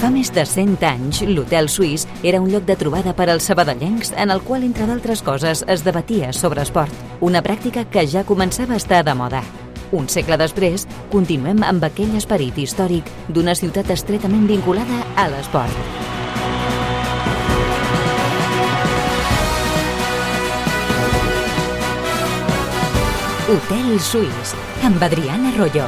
Fa més de 100 anys, l'Hotel Suís era un lloc de trobada per als sabadellencs en el qual, entre d'altres coses, es debatia sobre esport, una pràctica que ja començava a estar de moda. Un segle després, continuem amb aquell esperit històric d'una ciutat estretament vinculada a l'esport. Hotel Suís, amb Adriana Arroyo.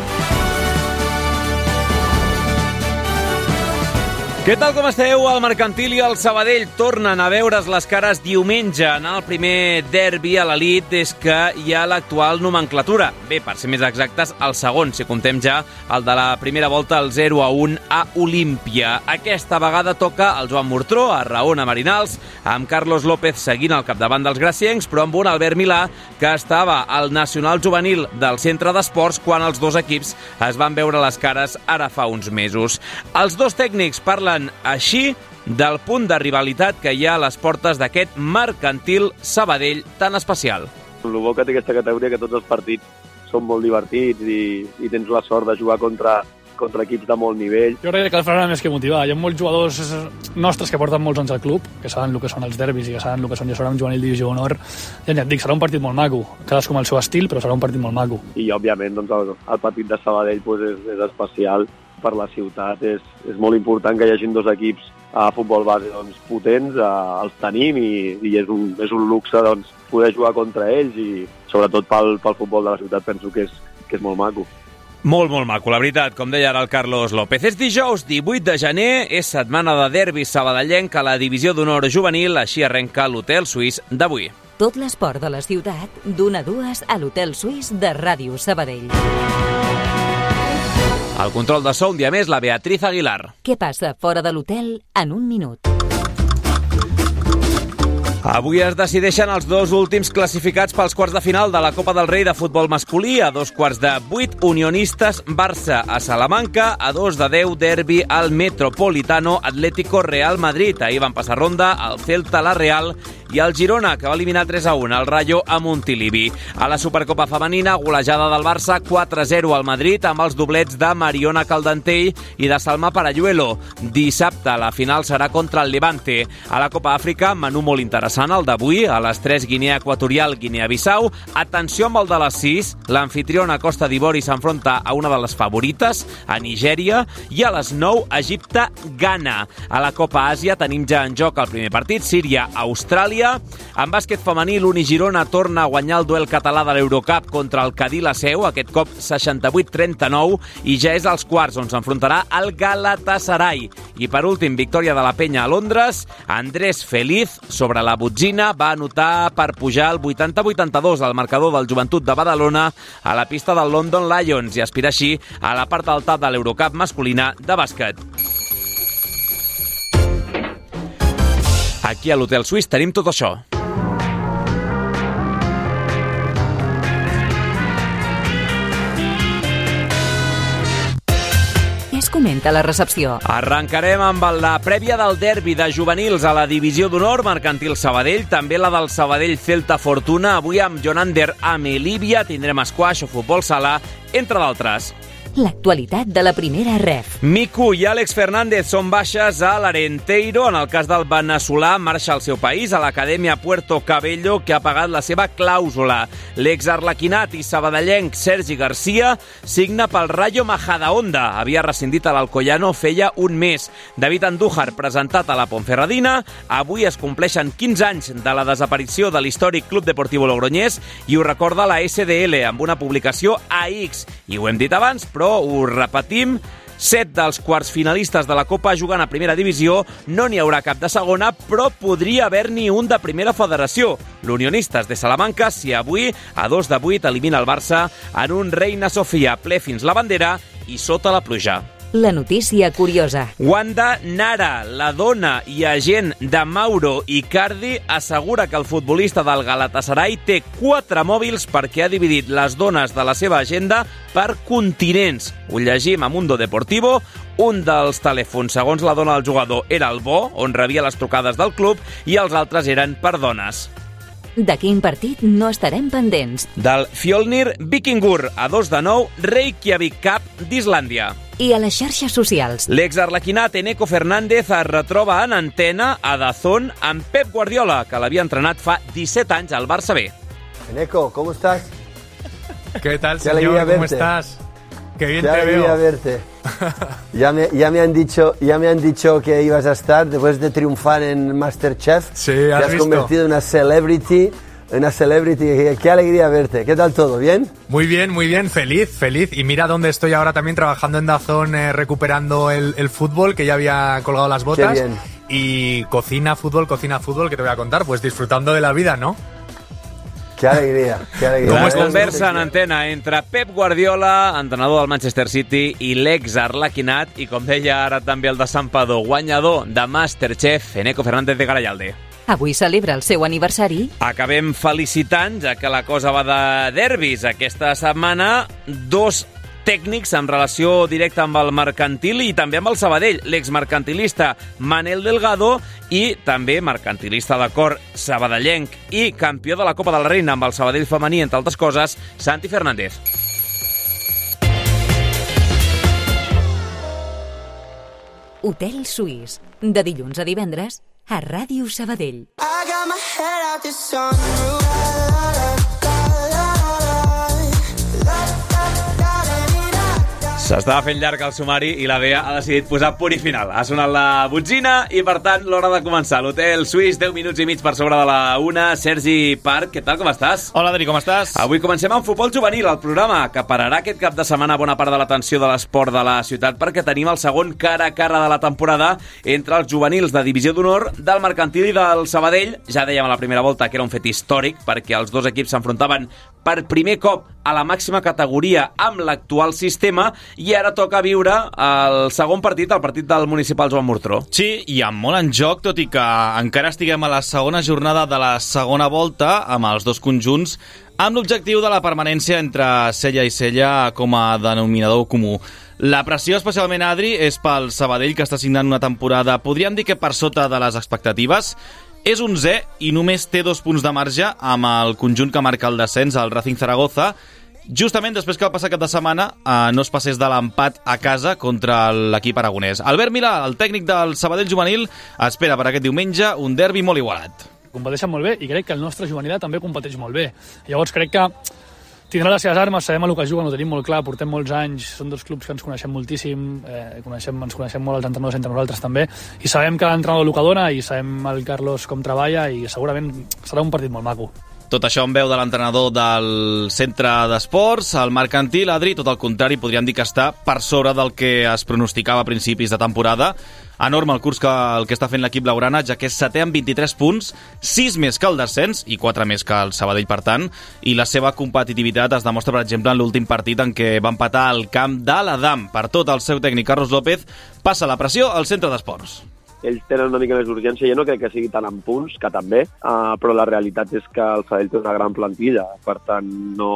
Què tal, com esteu? El Mercantil i el Sabadell tornen a veure's les cares diumenge en el primer derbi a l'elit des que hi ha l'actual nomenclatura. Bé, per ser més exactes, el segon, si comptem ja el de la primera volta, el 0-1 a Olímpia. Aquesta vegada toca el Joan Murtró, a Raona Marinals, amb Carlos López seguint al capdavant dels graciencs, però amb un Albert Milà que estava al Nacional Juvenil del Centre d'Esports quan els dos equips es van veure les cares ara fa uns mesos. Els dos tècnics parlen així del punt de rivalitat que hi ha a les portes d'aquest Mercantil Sabadell tan especial. El bo que té aquesta categoria que tots els partits són molt divertits i tens la sort de jugar contra equips de molt nivell. Jo crec que el farà més que motivar. Hi ha molts jugadors nostres que porten molts anys al club, que saben el que són els derbis i que saben el que són ja un juvenil divisió d'honor. Ja et dic, serà un partit molt maco. Cadascú amb el seu estil, però serà un partit molt maco. I, òbviament, doncs, el partit de Sabadell és especial per la ciutat. És molt important que hi hagi dos equips a futbol base potents, els tenim i és un luxe poder jugar contra ells i sobretot pel futbol de la ciutat penso que és molt maco. Molt, molt maco, la veritat, com deia ara el Carlos López. És dijous 18 de gener, és setmana de derbi sabadellenc a la divisió d'honor juvenil, així arrenca l'Hotel Suís d'avui. Tot l'esport de la ciutat, d'1 a 2 a l'Hotel Suís de Ràdio Sabadell. Al control de so, un dia més, la Beatriz Aguilar. Què passa fora de l'hotel en un minut? Avui es decideixen els dos últims classificats pels quarts de final de la Copa del Rei de futbol masculí. A 2:15, Unionistes Barça a Salamanca. A 2:10, derbi al Metropolitano Atlético Real Madrid. Ahir van passar ronda el Celta, la Real i el Girona, que va eliminar 3-1 el Rayo a Montilivi. A la Supercopa femenina, golejada del Barça 4-0 al Madrid amb els doblets de Mariona Caldentell i de Salma Parayuelo. Dissabte la final serà contra el Levante. A la Copa Àfrica, menú molt interessant el d'avui, a les 3 Guinea Equatorial, Guinea-Bissau. Atenció amb el de les 6, l'anfitriona Costa d'Ivori s'enfronta a una de les favorites, a Nigèria, i a les 9 Egipte, Ghana. A la Copa Àsia tenim ja en joc el primer partit, Síria, Austràlia. En bàsquet femení, l'Uni-Girona torna a guanyar el duel català de l'Eurocup contra el Cadí la Seu, aquest cop 68-39, i ja és als quarts on s'enfrontarà el Galatasaray. I per últim, victòria de la Penya a Londres. Andrés Feliz, sobre la botzina, va anotar per pujar el 80-82 al marcador del Joventut de Badalona a la pista del London Lions i aspirar així a la part alta de l'Eurocup masculina de bàsquet. Aquí a l'Hotel Suís tenim tot això. Què es comenta a la recepció? Arrencarem amb la prèvia del derbi de juvenils a la divisió d'honor Mercantil Sabadell, també la del Sabadell Celta Fortuna. Avui amb Jonander a Melívia tindrem squash o futbol sala, entre d'altres. L'actualitat de la primera ref. Miku i Àlex Fernández són baixes a l'Arenteiro. En el cas del veneçolà, marxa al seu país, a l'Acadèmia Puerto Cabello, que ha pagat la seva clàusula. L'exarlequinat i sabadellenc Sergi Garcia signa pel Rayo Majadahonda. Havia rescindit a l'Alcoyano feia un mes. David Andújar, presentat a la Ponferradina. Avui es compleixen 15 anys de la desaparició de l'històric Club Deportivo Logroñés i ho recorda la SDL amb una publicació a X. I ho hem dit abans, però ho repetim, 7 dels quarts finalistes de la Copa jugant a primera divisió, no n'hi haurà cap de segona, però podria haver-n'hi un de primera federació. L'Unionistes de Salamanca, si avui, a 2-8, elimina el Barça en un Reina Sofia ple fins la bandera i sota la pluja. La notícia curiosa. Wanda Nara, la dona i agent de Mauro Icardi, assegura que el futbolista del Galatasaray té 4 mòbils perquè ha dividit les dones de la seva agenda per continents. Ho llegim a Mundo Deportivo. Un dels telèfons, segons la dona del jugador, era el bo, on rebia les trucades del club, i els altres eren per dones. De quin partit no estarem pendents? Del Fjolnir Vikingur, a 2-9, Reykjavik Cup d'Islàndia. i a les xarxes socials. L'exarlequinat Eneko Fernández es retroba en antena a DAZN amb Pep Guardiola, que l'havia entrenat fa 17 anys al Barça B. Eneko, ¿cómo estás? ¿Qué tal, señor? ¿Cómo estás? Qué bien te veo. Qué alegría verte. Ya me han dicho que ibas a estar después de triunfar en MasterChef. Sí, te has convertido en una celebrity. Qué alegría verte. ¿Qué tal todo? ¿Bien? Muy bien, feliz. Y mira dónde estoy ahora también trabajando en DAZN, recuperando el fútbol, que ya había colgado las botas. Qué bien. Y cocina fútbol, que te voy a contar, pues disfrutando de la vida, ¿no? Qué alegría. Com es conversa en antena entre Pep Guardiola, entrenador del Manchester City, i l'ex-arlequinat, i com deia ara també el de Santpedor, guanyador de MasterChef, Eneko Fernández de Garayalde. Avui celebra el seu aniversari. Acabem felicitant, ja que la cosa va de derbis. Aquesta setmana, 2 tècnics en relació directa amb el mercantil i també amb el Sabadell. L'exmercantilista Manel Delgado i també mercantilista de cor sabadellenc i campió de la Copa de la Reina amb el Sabadell femení, entre altres coses, Santi Fernández. Hotel Suís, de dilluns a divendres, a Ràdio Sabadell. S'estava fent llarg el sumari i la Bea ha decidit posar punt i final. Ha sonat la botzina i, per tant, l'hora de començar. L'Hotel Suís, 10 minuts i mig per sobre de la 1. Sergi Parc, què tal, com estàs? Hola, Adri, com estàs? Avui comencem amb futbol juvenil, el programa que pararà aquest cap de setmana bona part de l'atenció de l'esport de la ciutat, perquè tenim el segon cara a cara de la temporada entre els juvenils de divisió d'honor del Mercantil i del Sabadell. Ja dèiem a la primera volta que era un fet històric, perquè els dos equips s'enfrontaven per primer cop a la màxima categoria amb l'actual sistema, i ara toca viure el segon partit, el partit del municipal Joan Murtró. Sí, i amb molt en joc, tot i que encara estiguem a la segona jornada de la segona volta amb els dos conjunts, amb l'objectiu de la permanència entre Sella i Sella com a denominador comú. La pressió, especialment, Adri, és pel Sabadell, que està signant una temporada, podríem dir que per sota de les expectatives. És 11è i només té 2 punts de marge amb el conjunt que marca el descens, el Racing Zaragoza, justament després que el passat cap de setmana no es passés de l'empat a casa contra l'equip aragonès. Albert Milà, el tècnic del Sabadell juvenil, espera per aquest diumenge un derbi molt igualat. Competeixen molt bé i crec que el nostre juvenil també competeix molt bé. Llavors crec que tindrà les seves armes, sabem el que juguen, ho tenim molt clar, portem molts anys, són 2 clubs que ens coneixem moltíssim, ens coneixem molt els entrenadors entre nosaltres també, i sabem que l'entrenador el que dona, i sabem el Carlos com treballa, i segurament serà un partit molt maco. Tot això en veu de l'entrenador del centre d'esports, el Mercantil, Adri, tot el contrari, podríem dir que està per sobre del que es pronosticava a principis de temporada. Enorme el curs el que està fent l'equip blaugrana, ja que és 7è amb 23 punts, 6 més que el descens i 4 més que el Sabadell, per tant, i la seva competitivitat es demostra, per exemple, en l'últim partit en què va empatar al camp de l'Adam. Per tot, el seu tècnic, Carlos López, passa la pressió al centre d'esports. Ells tenen una mica més d'urgència, jo no crec que sigui tant en punts, que també, però la realitat és que el Sabadell té una gran plantilla, per tant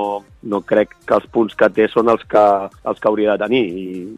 no crec que els punts que té són els que hauria de tenir,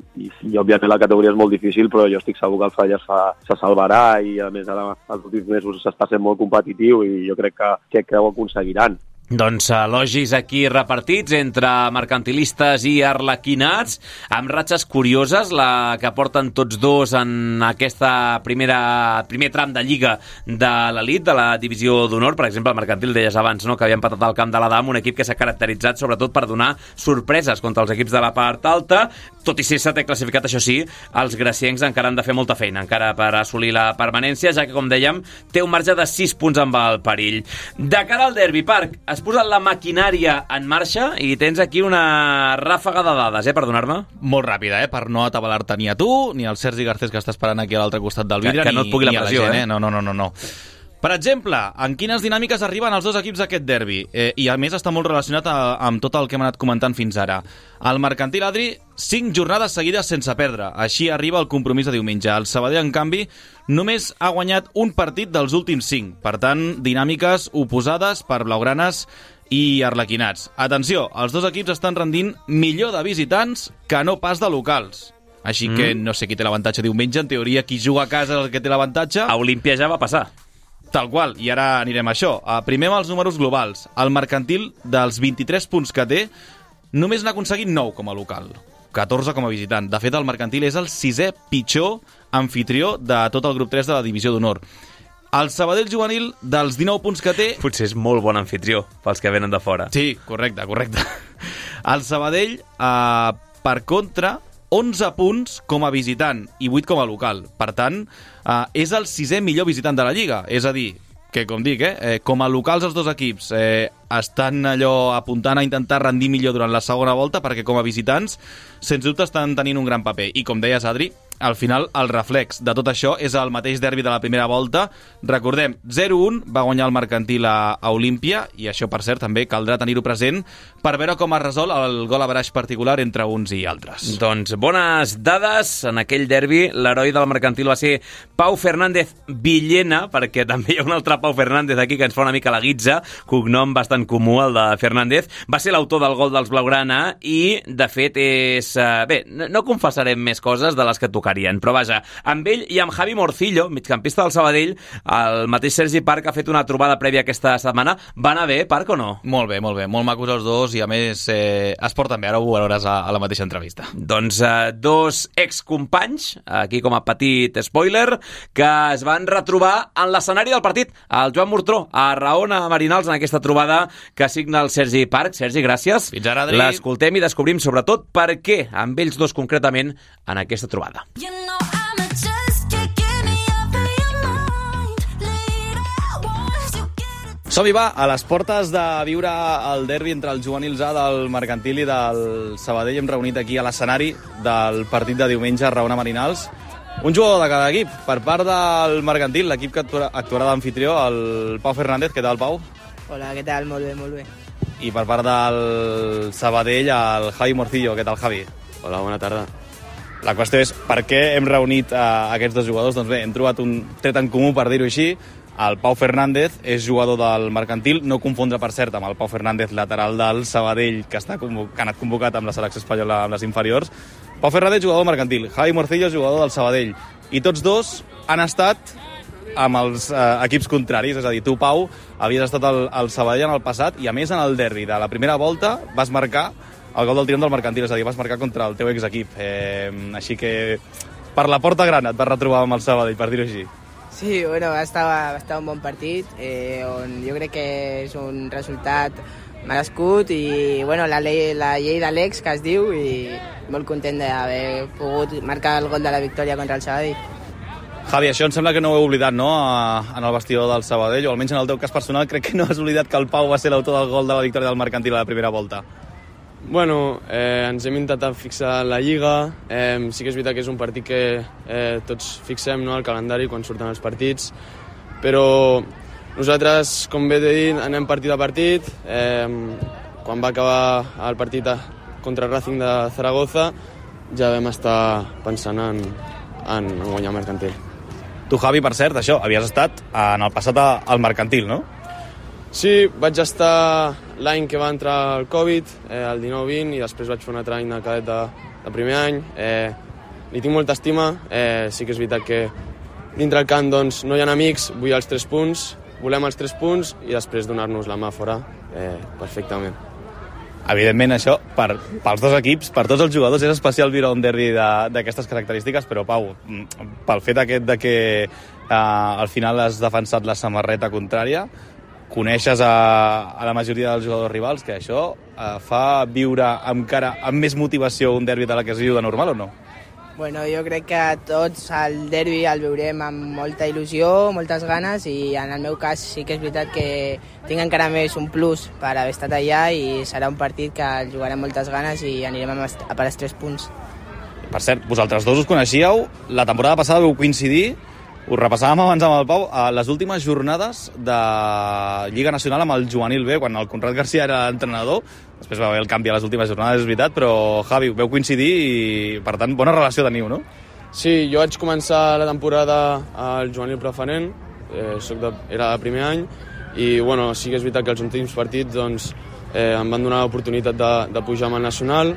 i òbviament la categoria és molt difícil, però jo estic segur que el Sabadell se salvarà, i a més ara els últims mesos s'està sent molt competitiu i jo crec que ho aconseguiran. Doncs elogis aquí repartits entre mercantilistes i arlequinats, amb ratxes curioses, la que porten tots dos en aquesta primer tram de Lliga de l'elit, de la divisió d'honor. Per exemple, el Mercantil, deies abans, no?, que havia empatat al camp de l'Adam, un equip que s'ha caracteritzat sobretot per donar sorpreses contra els equips de la part alta. Tot i ser setè classificat, això sí, els graciencs encara han de fer molta feina encara per assolir la permanència, ja que, com dèiem, té un marge de 6 punts amb el perill. De cara al derbi, Parc, has posat la maquinària en marxa i tens aquí una ràfaga de dades, per donar-me? Molt ràpida, per no atabalar-te ni a tu, ni al Sergi Garcés, que està esperant aquí a l'altre costat del vidre, que no et pugui la pressió, ni a la gent, No. Per exemple, en quines dinàmiques arriben els dos equips d'aquest derbi? I a més està molt relacionat amb tot el que hem anat comentant fins ara. El Mercantil, Adri, 5 jornades seguides sense perdre. Així arriba el compromís de diumenge. El Sabadell, en canvi, només ha guanyat un partit dels últims 5. Per tant, dinàmiques oposades per blaugranes i arlequinats. Atenció, els dos equips estan rendint millor de visitants que no pas de locals. Així que no sé qui té l'avantatge diumenge. En teoria, qui juga a casa és el que té l'avantatge. A Olímpia ja va passar. Tal qual, i ara anirem a això. Primer amb els números globals. El Mercantil, dels 23 punts que té, només n'ha aconseguit 9 com a local. 14 com a visitant. De fet, el Mercantil és el 6è pitjor anfitrió de tot el grup 3 de la divisió d'honor. El Sabadell juvenil, dels 19 punts que té... Potser és molt bon anfitrió pels que venen de fora. Sí, correcte. El Sabadell, per contra, 11 punts com a visitant i 8 com a local. Per tant, és el 6è millor visitant de la Lliga. És a dir, que com dic, com a locals els dos equips estan allò apuntant a intentar rendir millor durant la segona volta, perquè com a visitants, sens dubte, estan tenint un gran paper. I com deies, Adri, al final el reflex de tot això és el mateix derbi de la primera volta. Recordem, 0-1 va guanyar el Mercantil a Olímpia, i això, per cert, també caldrà tenir-ho present per veure com es resol el gol average particular entre uns i altres. Doncs bones dades. En aquell derbi l'heroi del Mercantil va ser Pau Fernández Villena, perquè també hi ha un altre Pau Fernández aquí que ens fa una mica la guitza, cognom bastant comú, el de Fernández. Va ser l'autor del gol dels Blaugrana i, de fet, és... Bé, no confessarem més coses de les que tocarien, però vaja, amb ell i amb Javi Morcillo, migcampista del Sabadell, el mateix Sergi Parc ha fet una trobada prèvia aquesta setmana. Va anar bé, Parc, o no? Molt bé, molt macos els dos, i a més es porten bé, ara ho veuràs a la mateixa entrevista. Doncs dos excompanys, aquí com a petit spoiler, que es van retrobar en l'escenari del partit, el Joan Mortró, a Raona Marinals, en aquesta trobada que signa el Sergi Parc. Sergi, gràcies. Fins ara, Adri. L'escoltem i descobrim sobretot per què, amb ells dos concretament, en aquesta trobada. Som-hi, va, a les portes de viure el derbi entre els juvenils A del Mercantil i del Sabadell. Hem reunit aquí a l'escenari del partit de diumenge a Raona Marinals. Un jugador de cada equip. Per part del Mercantil, l'equip que actuarà d'anfitrió, el Pau Fernández. Què tal, Pau? Hola, què tal? Molt bé, molt bé. I per part del Sabadell, el Javi Morcillo. Què tal, Javi? Hola, bona tarda. La qüestió és per què hem reunit aquests dos jugadors. Doncs bé, hem trobat un tret en comú, per dir-ho així. El Pau Fernández és jugador del Mercantil, no confondre, per cert, amb el Pau Fernández, lateral del Sabadell, que ha anat convocat amb la selecció espanyola amb les inferiors. Pau Fernández, jugador del Mercantil. Javi Morcillo, jugador del Sabadell. I tots dos han estat amb els equips contraris, és a dir, tu, Pau, havies estat al Sabadell en el passat i, a més, en el derbi de la primera volta vas marcar el gol del triomf del Mercantil, és a dir, vas marcar contra el teu exequip. Així que per la porta gran et vas retrobar amb el Sabadell, per dir-ho així. Sí, bueno, va estar un bon partit, on jo crec que és un resultat merescut i bueno, la llei de l'ex, que es diu, i molt content d'haver pogut marcar el gol de la victòria contra el Sabadell. Javi, això em sembla que no ho he oblidat, no?, en el vestidor del Sabadell, o almenys en el teu cas personal, crec que no has oblidat que el Pau va ser l'autor del gol de la victòria del Mercantil a la primera volta. Bueno, ens hem intentat fixar la Lliga. Sí que és veritat que és un partit que tots fixem, no?, el calendari quan surten els partits, però nosaltres, com bé t'he dit, anem partit a partit. Quan va acabar el partit contra el Racing de Zaragoza ja vam estar pensant en guanyar el Mercantil. Tu, Javi, per cert, això, havies estat en el passat al Mercantil, no? Sí, vaig estar l'any que va entrar el Covid, el 19-20, i després vaig fer un altre any de cadet de primer any. Li tinc molta estima, sí que és veritat que dintre el camp doncs, no hi ha amics, vull els 3 punts, volem els 3 punts i després donar-nos la mà fora perfectament. Evidentment, això, pels dos equips, per tots els jugadors, és especial viure un derbi d'aquestes característiques, però, Pau, pel fet aquest de que al final has defensat la samarreta contrària, coneixes a la majoria dels jugadors rivals, que això fa viure encara amb més motivació un derbi de la que es viu de normal, o no? Bueno, jo crec que tots el derbi el viurem amb molta il·lusió, moltes ganes, i en el meu cas sí que és veritat que tinc encara més un plus per haver estat allà i serà un partit que el jugarem moltes ganes i anirem a per els 3 punts. Per cert, vosaltres dos us coneixíeu, la temporada passada vau coincidir, us repassàvem abans amb el Pau, a les últimes jornades de Lliga Nacional amb el Juvenil B, quan el Conrad García era entrenador. Després va haver el canvi a les últimes jornades, és veritat, però, Javi, veu coincidir i, per tant, bona relació teniu, no? Sí, jo vaig començar la temporada al Juvenil Preferent, era el primer any, i bueno, sí que és veritat que els últims partits doncs, em van donar l'oportunitat de pujar amb el Nacional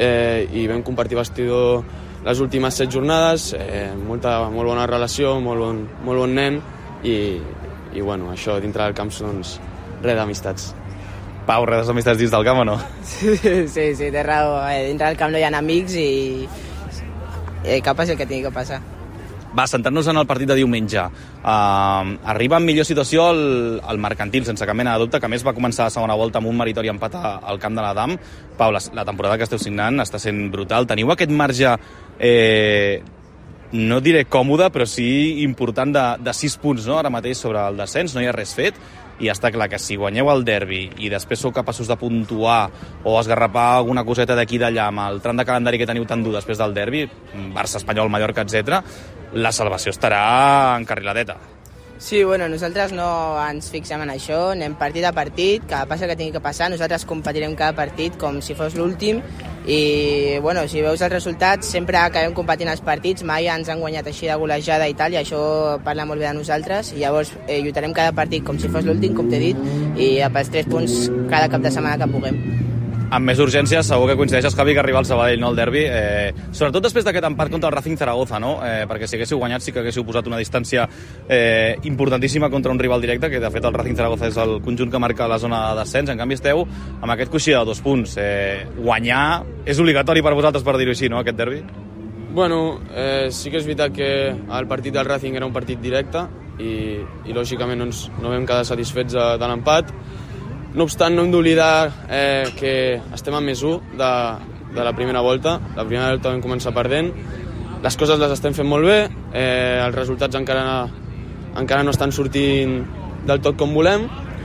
i vam compartir vestidor les últimes 7 jornades, molt bona relació, molt bon nen i bueno, això dintre del camp, doncs, res d'amistats. Pau, res d'amistats dins del camp o no? Sí, té raó. Dintre del camp no hi ha amics i que passi el que tingui que passar. Va, centrant-nos en el partit de diumenge. Arriba en millor situació el Mercantil, sense cap mena de dubte, que a més va començar la segona volta amb un meritori empat al camp de l'Adam. Pau, la temporada que esteu signant està sent brutal. Teniu aquest marge, no diré còmode, però sí important de 6 punts, no? Ara mateix sobre el descens, no hi ha res fet. I està clar que si guanyeu el derbi i després sou capaços de puntuar o esgarrapar alguna coseta d'aquí i d'allà amb el tram de calendari que teniu tan dur després del derbi, Barça, Espanyol, Mallorca, etc., la salvació estarà encarriladeta. Sí, bueno, nosaltres no ens fixem en això, anem partit a partit, que passi el que tingui que passar, nosaltres competirem cada partit com si fos l'últim i, bueno, si veus els resultats, sempre acabem competint els partits, mai ens han guanyat així de golejada i tal, i això parla molt bé de nosaltres, i llavors lluitarem cada partit com si fos l'últim, com t'he dit, i pels 3 punts cada cap de setmana que puguem. Amb més urgència, segur que coincideixes, Javi, que arriba al Sabadell, no, el derbi. Sobretot després d'aquest empat contra el Racing Zaragoza, no? Perquè si haguéssiu guanyat sí que haguéssiu posat una distància importantíssima contra un rival directe, que de fet el Racing Zaragoza és el conjunt que marca la zona de descens. En canvi esteu amb aquest coixí de 2 punts. Guanyar és obligatori per vosaltres, per dir-ho així, no, aquest derbi? Bueno, sí que és veritat que el partit del Racing era un partit directe i lògicament no vam quedar satisfets de l'empat. No obstant, no hem d'oblidar que estem a +1 de la primera volta. La primera volta vam començar perdent. Les coses les estem fent molt bé, els resultats encara no estan sortint del tot com volem,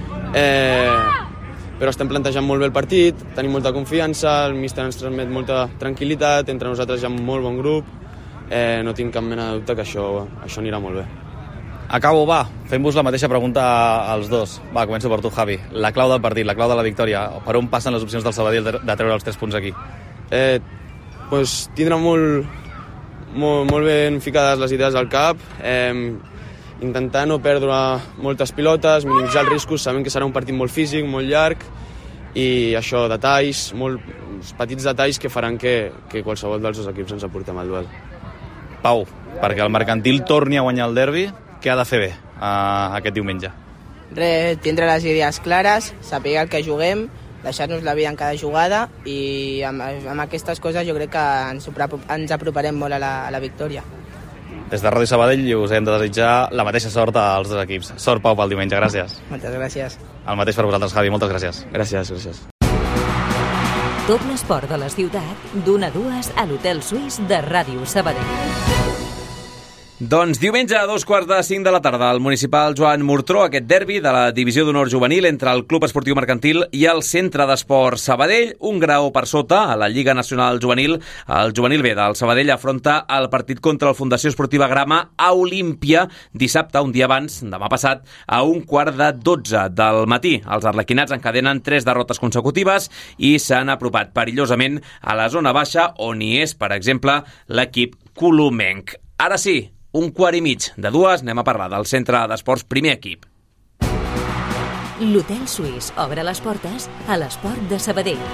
però estem plantejant molt bé el partit, tenim molta confiança, el míster ens transmet molta tranquil·litat, entre nosaltres hi ha un molt bon grup, no tinc cap mena de dubte que això anirà molt bé. Acabo, va, fem-vos la mateixa pregunta als dos. Va, començo per tu, Javi. La clau del partit, la clau de la victòria. Per on passen les opcions del Sabadell de treure els 3 punts aquí? Pues tindrà molt ben ficades les idees al cap, intentar no perdre moltes pilotes, minimitzar els riscos, sabem que serà un partit molt físic, molt llarg, i això, detalls, molts petits detalls que faran que qualsevol dels dos equips ens aportem al duel. Pau, perquè el Mercantil torni a guanyar el derbi, què ha de fer bé aquest diumenge? Tindre les idees clares, saber el que juguem, deixar-nos la vida en cada jugada i amb aquestes coses jo crec que ens aproparem molt a la victòria. Des de Ràdio Sabadell us hem de desitjar la mateixa sort als dos equips. Sort, Pau, pel diumenge. Gràcies. Moltes gràcies. El mateix per vosaltres, Javi. Moltes gràcies. Gràcies. Tot l'esport de la ciutat, d'1 a 2 a l'Hotel Suís de Ràdio Sabadell. Doncs diumenge a 2:45 de la tarda al municipal Joan Murtró, aquest derbi de la divisió d'honor juvenil entre el Club Esportiu Mercantil i el Centre d'Esport Sabadell. Un grau per sota a la Lliga Nacional Juvenil. El juvenil B del Sabadell afronta el partit contra el Fundació Esportiva Grama a Olímpia dissabte, un dia abans, demà passat, a 11:12 del matí. Els arlequinats encadenen 3 derrotes consecutives i s'han apropat perillosament a la zona baixa, on hi és, per exemple, l'equip colomenc. Ara sí, 1:15 anem a parlar del Centre d'Esports Primer Equip. L'Hotel Suís obre les portes a l'esport de Sabadell.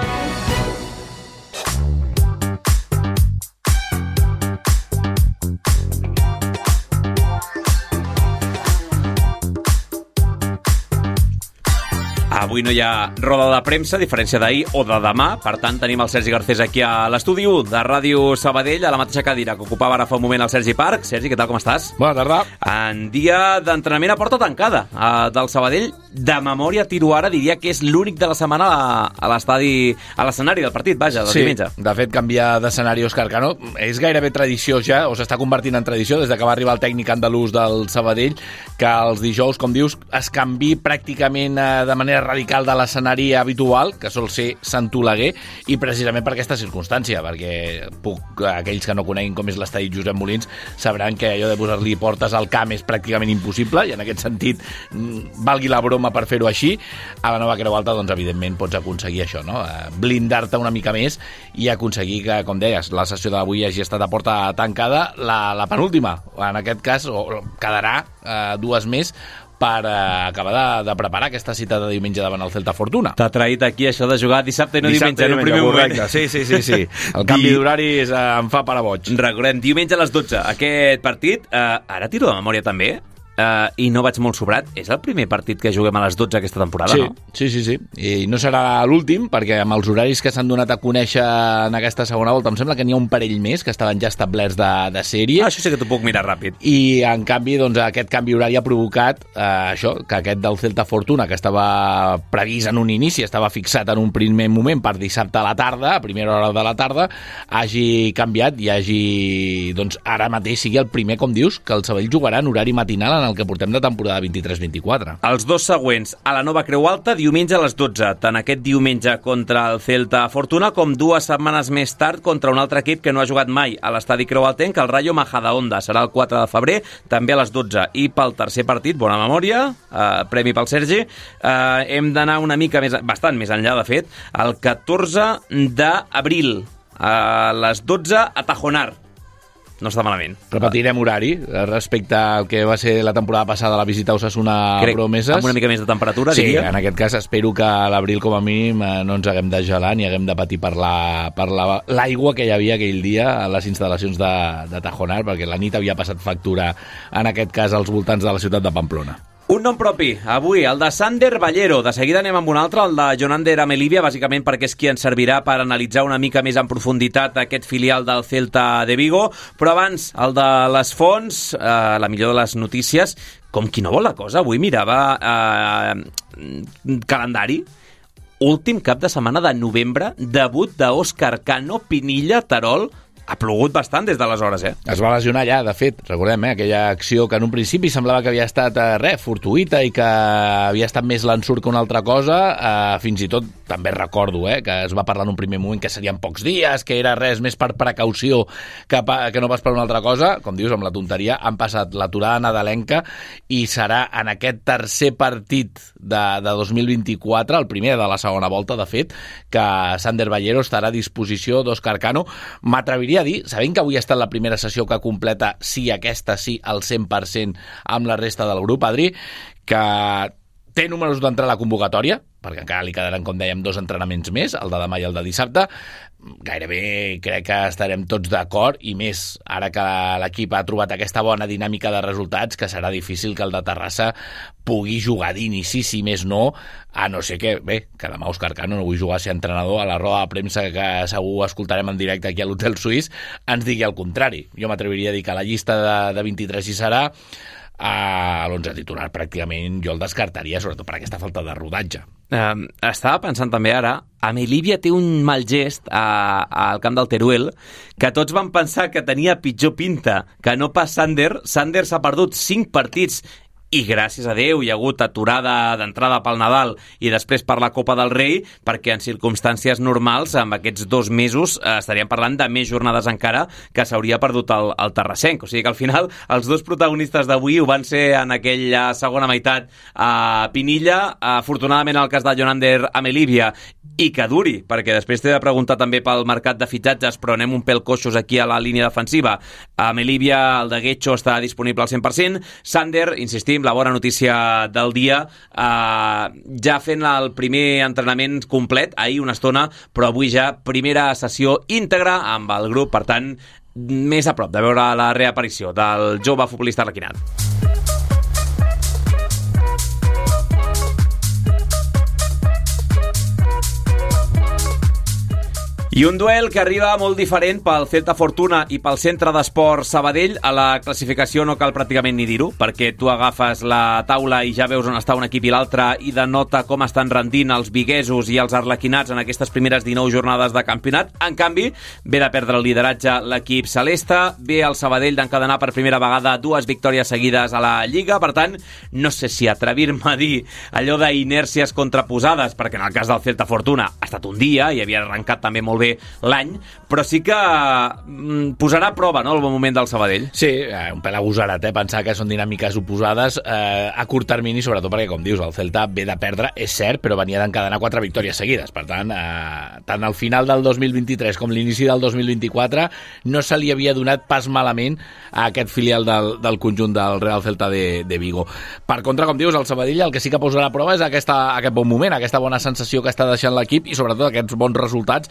Avui no hi ha roda de premsa, a diferència d'ahir o de demà. Per tant, tenim el Sergi Garcés aquí a l'estudi de Ràdio Sabadell, a la mateixa cadira que ocupava ara fa un moment el Sergi Parc. Sergi, què tal, com estàs? Bona tarda. En dia d'entrenament a porta tancada del Sabadell. De memòria, tiro ara, diria que és l'únic de la setmana a l'estadi, a l'escenari del partit, vaja, del diumenge. De fet, canviar d'escenari Òscar Cano és gairebé tradició ja, o s'està convertint en tradició des que va arribar el tècnic andalús del Sabadell, que els dijous, com dius, es canvi pràcticament de manera radical de l'escenari habitual, que sol ser Sant Oleguer, i precisament per aquesta circumstància, perquè aquells que no coneguin com és l'estadi Josep Molins sabran que allò de posar-li portes al camp és pràcticament impossible, i en aquest sentit valgui la broma per fer-ho així. A la nova Creu Alta, doncs, evidentment, pots aconseguir això, no? Blindar-te una mica més i aconseguir que, com deies, la sessió d'avui hagi estat a porta tancada, la penúltima. En aquest cas, quedarà 2 més per acabar de preparar aquesta cita de diumenge davant el Celta Fortuna. T'ha traït aquí això de jugar dissabte i no diumenge, en un primer moment. Sí. El canvi d'horaris em fa parar boig. Recordem, diumenge a les 12, aquest partit, ara tiro de memòria també, i no vaig molt sobrat. És el primer partit que juguem a les 12 aquesta temporada, no? Sí. I no serà l'últim, perquè amb els horaris que s'han donat a conèixer en aquesta segona volta, em sembla que n'hi ha un parell més que estaven ja establerts de sèrie. Això sí que t'ho puc mirar ràpid. I, en canvi, doncs, aquest canvi horari ha provocat això, que aquest del Celta Fortuna, que estava previst en un inici, estava fixat en un primer moment per dissabte a la tarda, a primera hora de la tarda, hagi canviat i hagi, doncs, ara mateix sigui el primer, com dius, que el Sabadell jugarà en horari matinal en el que portem de temporada 23-24. Els dos següents a la Nova Creu Alta, diumenge a les 12, tant aquest diumenge contra el Celta Fortuna com 2 setmanes més tard contra un altre equip que no ha jugat mai a l'estadi Creu Altenc, el Rayo Majadahonda. Serà el 4 de febrer, també a les 12. I pel tercer partit, bona memòria, premi pel Sergi, hem d'anar una mica més, bastant més enllà, de fet, el 14 d'abril, a les 12 a Tajonar. No està malament. Repetirem horari respecte al que va ser la temporada passada, la visita a Osasuna Promeses. Amb una mica més de temperatura, diria. Sí, en aquest cas espero que a l'abril com a mínim no ens haguem de gelar ni haguem de patir per l'aigua que hi havia aquell dia a les instal·lacions de Tajonar, perquè la nit havia passat factura, en aquest cas, als voltants de la ciutat de Pamplona. Un nom propi, avui, el de Sander Ballero. De seguida anem amb un altre, el de Jonander Amelivia, bàsicament perquè és qui ens servirà per analitzar una mica més en profunditat aquest filial del Celta de Vigo. Però abans, el de les fonts, la millor de les notícies, com qui no vol la cosa. Avui mirava calendari. Últim cap de setmana de novembre, debut d'Òscar Cano, Pinilla, Terol. Ha plogut bastant des d'aleshores, Es va lesionar allà, de fet, recordem, aquella acció que en un principi semblava que havia estat fortuïta i que havia estat més l'ensurt que una altra cosa. Fins i tot també recordo que es va parlar en un primer moment que serien pocs dies, que era res més per precaució que no pas per una altra cosa. Com dius, amb la tonteria, han passat l'aturada nadalenca i serà en aquest tercer partit de 2024, el primer de la segona volta, de fet, que Sander Ballero estarà a disposició d'Òscar Cano. M'atreviria a dir, sabent que avui ha estat la primera sessió que completa, aquesta sí, al 100% amb la resta del grup, Adri, que té números d'entrar a la convocatòria, perquè encara li quedaran, com dèiem, 2 entrenaments més, el de demà i el de dissabte. Gairebé crec que estarem tots d'acord, i més ara que l'equip ha trobat aquesta bona dinàmica de resultats, que serà difícil que el de Terrassa pugui jugar d'inici, si més no, a no ser que demà Òscar Cano, no vull jugar a ser entrenador, a la roda de premsa que segur escoltarem en directe aquí a l'Hotel Suís, ens digui el contrari. Jo m'atreviria a dir que la llista de 23 hi serà. A l'11 titular pràcticament jo el descartaria, sobretot per aquesta falta de rodatge. Estava pensant també ara, Amelivia té un mal gest al camp del Teruel, que tots van pensar que tenia pitjor pinta que no pas Sander. Sander s'ha perdut 5 partits i gràcies a Déu hi ha hagut aturada d'entrada pel Nadal i després per la Copa del Rei, perquè en circumstàncies normals, amb aquests 2 mesos, estaríem parlant de més jornades encara que s'hauria perdut el terrassenc. O sigui que al final els 2 protagonistes d'avui ho van ser en aquella segona meitat a Pinilla. Afortunadament el cas de Jonander Amelivia, i que duri, perquè després t'he de preguntar també pel mercat de fitxatges, però anem un pèl coixos aquí a la línia defensiva. Amelivia, el de Guecho, està disponible al 100%. Sander, insistim, la bona notícia del dia, ja fent el primer entrenament complet, ahir una estona, però avui ja primera sessió íntegra amb el grup, per tant, més a prop de veure la reaparició del jove futbolista arlequinat. I un duel que arriba molt diferent pel Celta Fortuna i pel Centre d'Esport Sabadell. A la classificació no cal pràcticament ni dir-ho, perquè tu agafes la taula i ja veus on està un equip i l'altre i denota com estan rendint els viguesos i els arlequinats en aquestes primeres 19 jornades de campionat. En canvi, ve de perdre el lideratge l'equip celeste, ve el Sabadell d'encadenar per primera vegada 2 victòries seguides a la Lliga. Per tant, no sé si atrevir-me a dir allò d'inèrcies contraposades, perquè en el cas del Celta Fortuna ha estat un dia i havia arrencat també molt bé l'any, però sí que posarà a prova, no?, el bon moment del Sabadell. Sí, un pèl agosarat, pensar que són dinàmiques oposades a curt termini, sobretot perquè, com dius, el Celta ve de perdre, és cert, però venia d'encadenar 4 victòries seguides. Per tant, tant al final del 2023 com l'inici del 2024 no se li havia donat pas malament a aquest filial del conjunt del Real Celta de Vigo. Per contra, com dius, el Sabadell el que sí que posarà a prova és aquest bon moment, aquesta bona sensació que està deixant l'equip i sobretot aquests bons resultats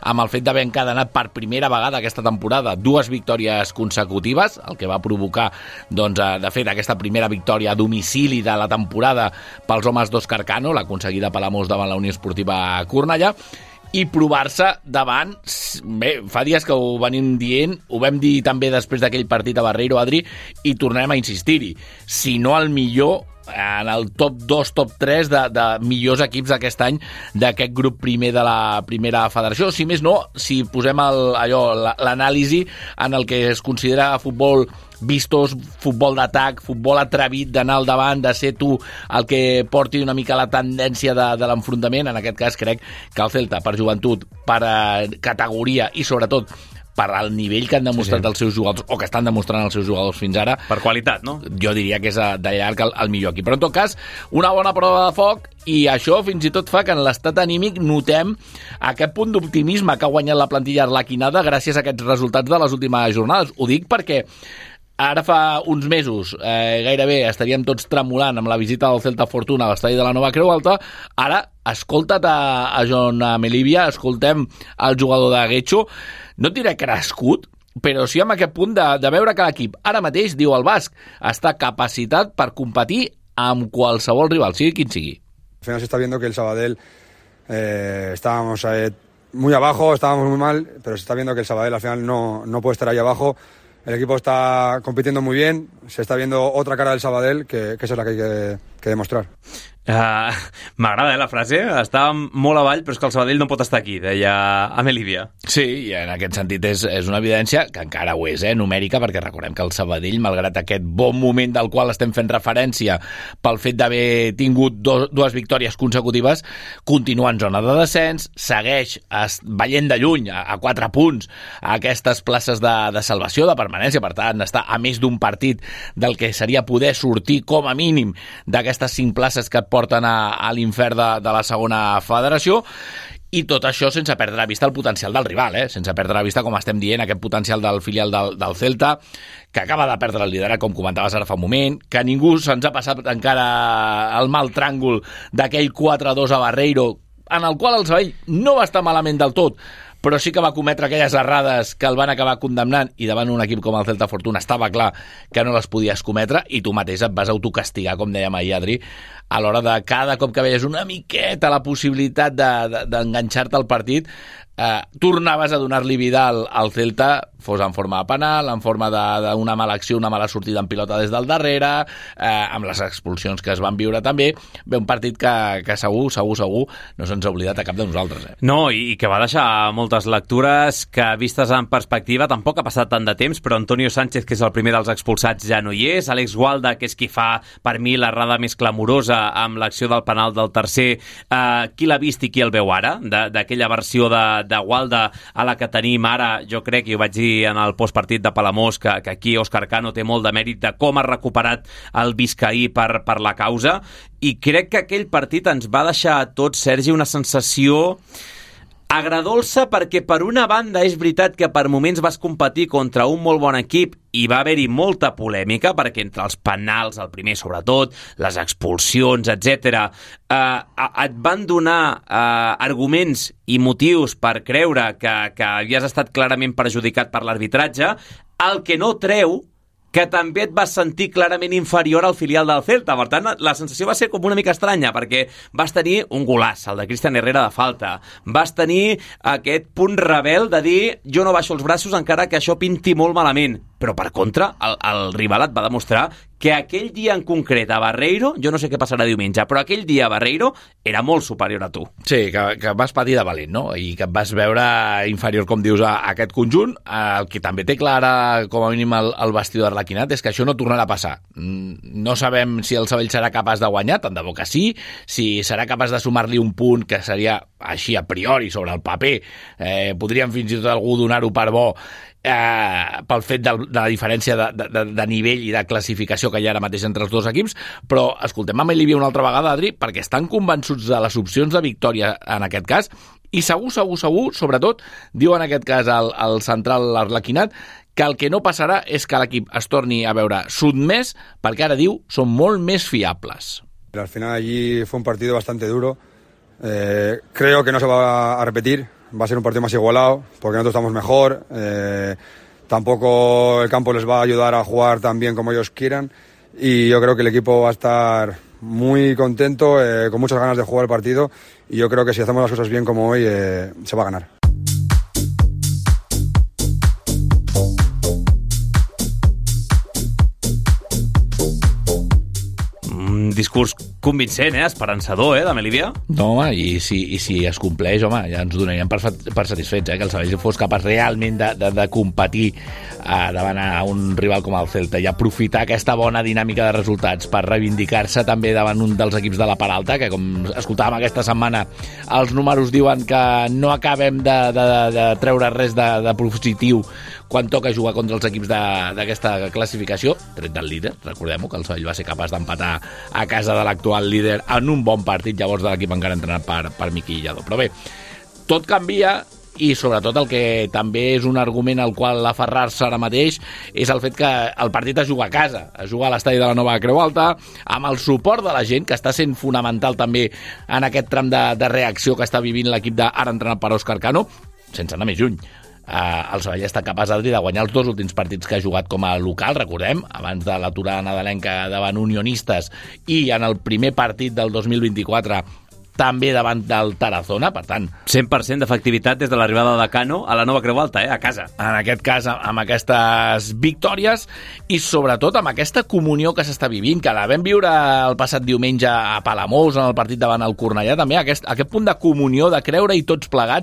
amb el fet d'haver encadenat per primera vegada aquesta temporada 2 victòries consecutives, el que va provocar, doncs, de fet, aquesta primera victòria a domicili de la temporada pels homes d'Òscar Cano, l'aconseguida per l'Amos davant la Unió Esportiva Cornellà, i provar-se davant, bé, fa dies que ho venim dient, ho vam dir també després d'aquell partit a Barreiro, Adri, i tornarem a insistir-hi. Si no el millor, en el top 2, top 3 de millors equips d'aquest any d'aquest grup primer de la primera federació. Si més no, si posem l'anàlisi en el que es considera futbol vistós, futbol d'atac, futbol atrevit, d'anar al davant, de ser tu el que porti una mica la tendència de l'enfrontament. En aquest cas crec que el Celta, per joventut, per categoria i sobretot per al nivell que han demostrat els seus jugadors, o que estan demostrant els seus jugadors fins ara. Per qualitat, no? Jo diria que és de llarg el millor equip. Però en tot cas, una bona prova de foc, i això fins i tot fa que en l'estat anímic notem aquest punt d'optimisme que ha guanyat la plantilla arlequinada gràcies a aquests resultats de les últimes jornades. Ho dic perquè ara fa uns mesos gairebé estaríem tots tremolant amb la visita del Celta Fortuna a l'estadi de la Nova Creu Alta. Ara, escolta't a John Melivia, escoltem el jugador de Getxo, no et diré crescut, però sí amb aquest punt de veure que l'equip ara mateix, diu el basc, està capacitat per competir amb qualsevol rival, sigui quin sigui. Al final se está viendo que el Sabadell estábamos muy abajo, estábamos muy mal, pero se está viendo que el Sabadell al final no puede estar ahí abajo. El equipo está compitiendo muy bien, se está viendo otra cara del Sabadell, que esa es la que hay que demostrar. M'agrada, la frase. Està molt avall, però és que el Sabadell no pot estar aquí, deia Amelívia. Sí, i en aquest sentit és una evidència que encara ho és, numèrica, perquè recordem que el Sabadell, malgrat aquest bon moment del qual estem fent referència pel fet d'haver tingut dues victòries consecutives, continua en zona de descens, segueix veient de lluny a 4 punts a aquestes places de salvació, de permanència, per tant, està a més d'un partit del que seria poder sortir com a mínim d'aquestes 5 places que et porten a l'infern de la segona federació, i tot això sense perdre de vista el potencial del rival, sense perdre de vista, com estem dient, aquest potencial del filial del Celta, que acaba de perdre el liderat, com comentaves ara fa un moment, que ningú se'ns ha passat encara el mal tràngol d'aquell 4-2 a Barreiro, en el qual el Sabadell no va estar malament del tot, però sí que va cometre aquelles errades que el van acabar condemnant, i davant un equip com el Celta Fortuna estava clar que no les podies cometre, i tu mateix et vas autocastigar, com dèiem ahir, Adri, a l'hora de cada cop que veies una miqueta la possibilitat d'enganxar-te al partit, tornaves a donar-li vida al Celta, fos en forma de penal, en forma d'una mala acció, una mala sortida en pilota des del darrere, amb les expulsions que es van viure també. Bé, un partit que segur no se'ns ha oblidat a cap de nosaltres. No, i que va deixar moltes lectures que, vistes en perspectiva, tampoc ha passat tant de temps, però Antonio Sánchez, que és el primer dels expulsats, ja no hi és. Àlex Gualda, que és qui fa, per mi, l'errada més clamorosa amb l'acció del penal del tercer, qui l'ha vist i qui el veu ara, d'aquella versió de Gualda a la que tenim ara. Jo crec, i ho vaig dir en el postpartit de Palamós, que aquí Òscar Cano té molt de mèrit de com ha recuperat el Vizcaí per la causa, i crec que aquell partit ens va deixar a tots, Sergi, una sensació agradolça, perquè per una banda és veritat que per moments vas competir contra un molt bon equip i va haver-hi molta polèmica, perquè entre els penals, el primer sobretot, les expulsions, etc., et van donar arguments i motius per creure que havies estat clarament perjudicat per l'arbitratge, el que no treu que també et vas sentir clarament inferior al filial del Celta. Per tant, la sensació va ser com una mica estranya, perquè vas tenir un golaç, el de Cristian Herrera de falta. Vas tenir aquest punt rebel de dir jo no baixo els braços encara que això pinti molt malament. Però, per contra, el rival et va demostrar que aquell dia en concret a Barreiro, jo no sé què passarà diumenge, però aquell dia a Barreiro era molt superior a tu. Sí, que vas patir de valent, no? I que et vas veure inferior, com dius, a aquest conjunt. El que també té clara, com a mínim, el vestidor arlequinat, és que això no tornarà a passar. No sabem si el Sabadell serà capaç de guanyar, tant de bo que sí, si serà capaç de sumar-li un punt, que seria així a priori, sobre el paper. Podríem fins i tot algú donar-ho per bo, pel fet de la diferència de nivell i de classificació que hi ha ara mateix entre els dos equips, però escoltem a Melivia una altra vegada, Adri, perquè estan convençuts de les opcions de victòria en aquest cas, i segur, sobretot, diu en aquest cas el central arlequinat, que el que no passarà és que l'equip es torni a veure sotmès, perquè ara diu són molt més fiables. Al final allí fue un partido bastante duro. Creo que no se va a repetir. va a ser un partido más igualado, porque nosotros estamos mejor, tampoco el campo les va a ayudar a jugar tan bien como ellos quieran, y yo creo que el equipo va a estar muy contento, con muchas ganas de jugar el partido, y yo creo que si hacemos las cosas bien como hoy, se va a ganar. Discurs convincent, esperançador, de Melívia? No, home, i si es compleix, home, ja ens donaríem per satisfets, que el Sabadell fos capaç realment de competir davant a un rival com el Celta i aprofitar aquesta bona dinàmica de resultats per reivindicar-se també davant un dels equips de la part alta, que com escoltàvem aquesta setmana, els números diuen que no acabem de treure res de positiu quan toca jugar contra els equips d'aquesta classificació, tret del líder, recordem-ho, que el Sabadell va ser capaç d'empatar a casa de l'actual líder en un bon partit, llavors de l'equip encara entrenat per Miqui Lladó. Però bé, tot canvia, i sobretot el que també és un argument al qual aferrar-se ara mateix és el fet que el partit es juga a casa, es juga a l'estadi de la Nova Creu Alta, amb el suport de la gent, que està sent fonamental també en aquest tram de reacció que està vivint l'equip ara entrenat per Òscar Cano, sense anar més lluny. El Sabadell està capaç, Adri, de guanyar els 2 últims partits que ha jugat com a local, recordem, abans de l'aturada nadalenca davant Unionistes i en el primer partit del 2024 també davant del Tarazona, per tant... 100% d'efectivitat des de l'arribada de Cano a la Nova Creu Alta, a casa. En aquest cas, amb aquestes victòries i sobretot amb aquesta comunió que s'està vivint, que la vam viure el passat diumenge a Palamós, en el partit davant el Cornellà, també aquest punt de comunió, de creure-hi tots plegats,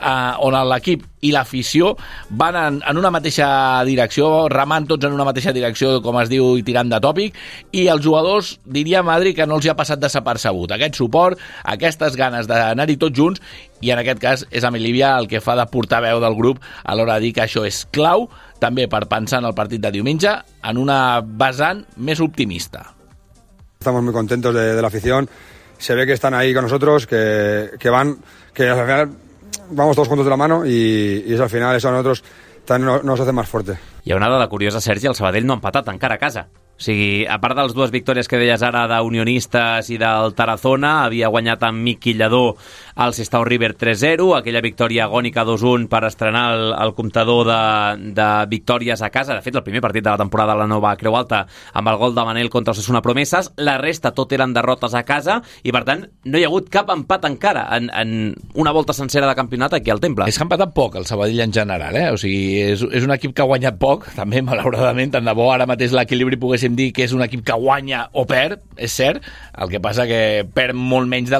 on l'equip i l'afició van en una mateixa direcció, remant tots en una mateixa direcció, com es diu, i tirant de tòpic, i els jugadors, diríem, Adri, que no els hi ha passat desapercebut. Aquest suport, aquestes ganes d'anar-hi tots junts, i en aquest cas és a Melívia el que fa de portaveu del grup a l'hora de dir que això és clau, també per pensar en el partit de diumenge, en una vessant més optimista. Estamos muy contentos de la afición, se ve que están ahí con nosotros, que al final vamos todos juntos de la mano y eso al final eso a nosotros también nos hace más fuerte. Hi ha una dada curiosa, Sergi, el Sabadell no ha empatat encara a casa. O sigui, a part de les 2 victòries que deies ara d'Unionistes i del Tarazona, havia guanyat amb Miqui Lladó al Sestao River 3-0, aquella victòria agònica 2-1 per estrenar el comptador de victòries a casa. De fet, el primer partit de la temporada a la Nova Creu Alta amb el gol de Manel contra el Osasuna Promeses. La resta tot eren derrotes a casa i, per tant, no hi ha hagut cap empat encara en una volta sencera de campionat aquí al Temple. És que ha empatat poc el Sabadell en general, O sigui, és un equip que ha guanyat poc, també, malauradament, tant de bo ara mateix l'equilibri poguéssim dir que és un equip que guanya o perd, és cert, el que passa que perd molt menys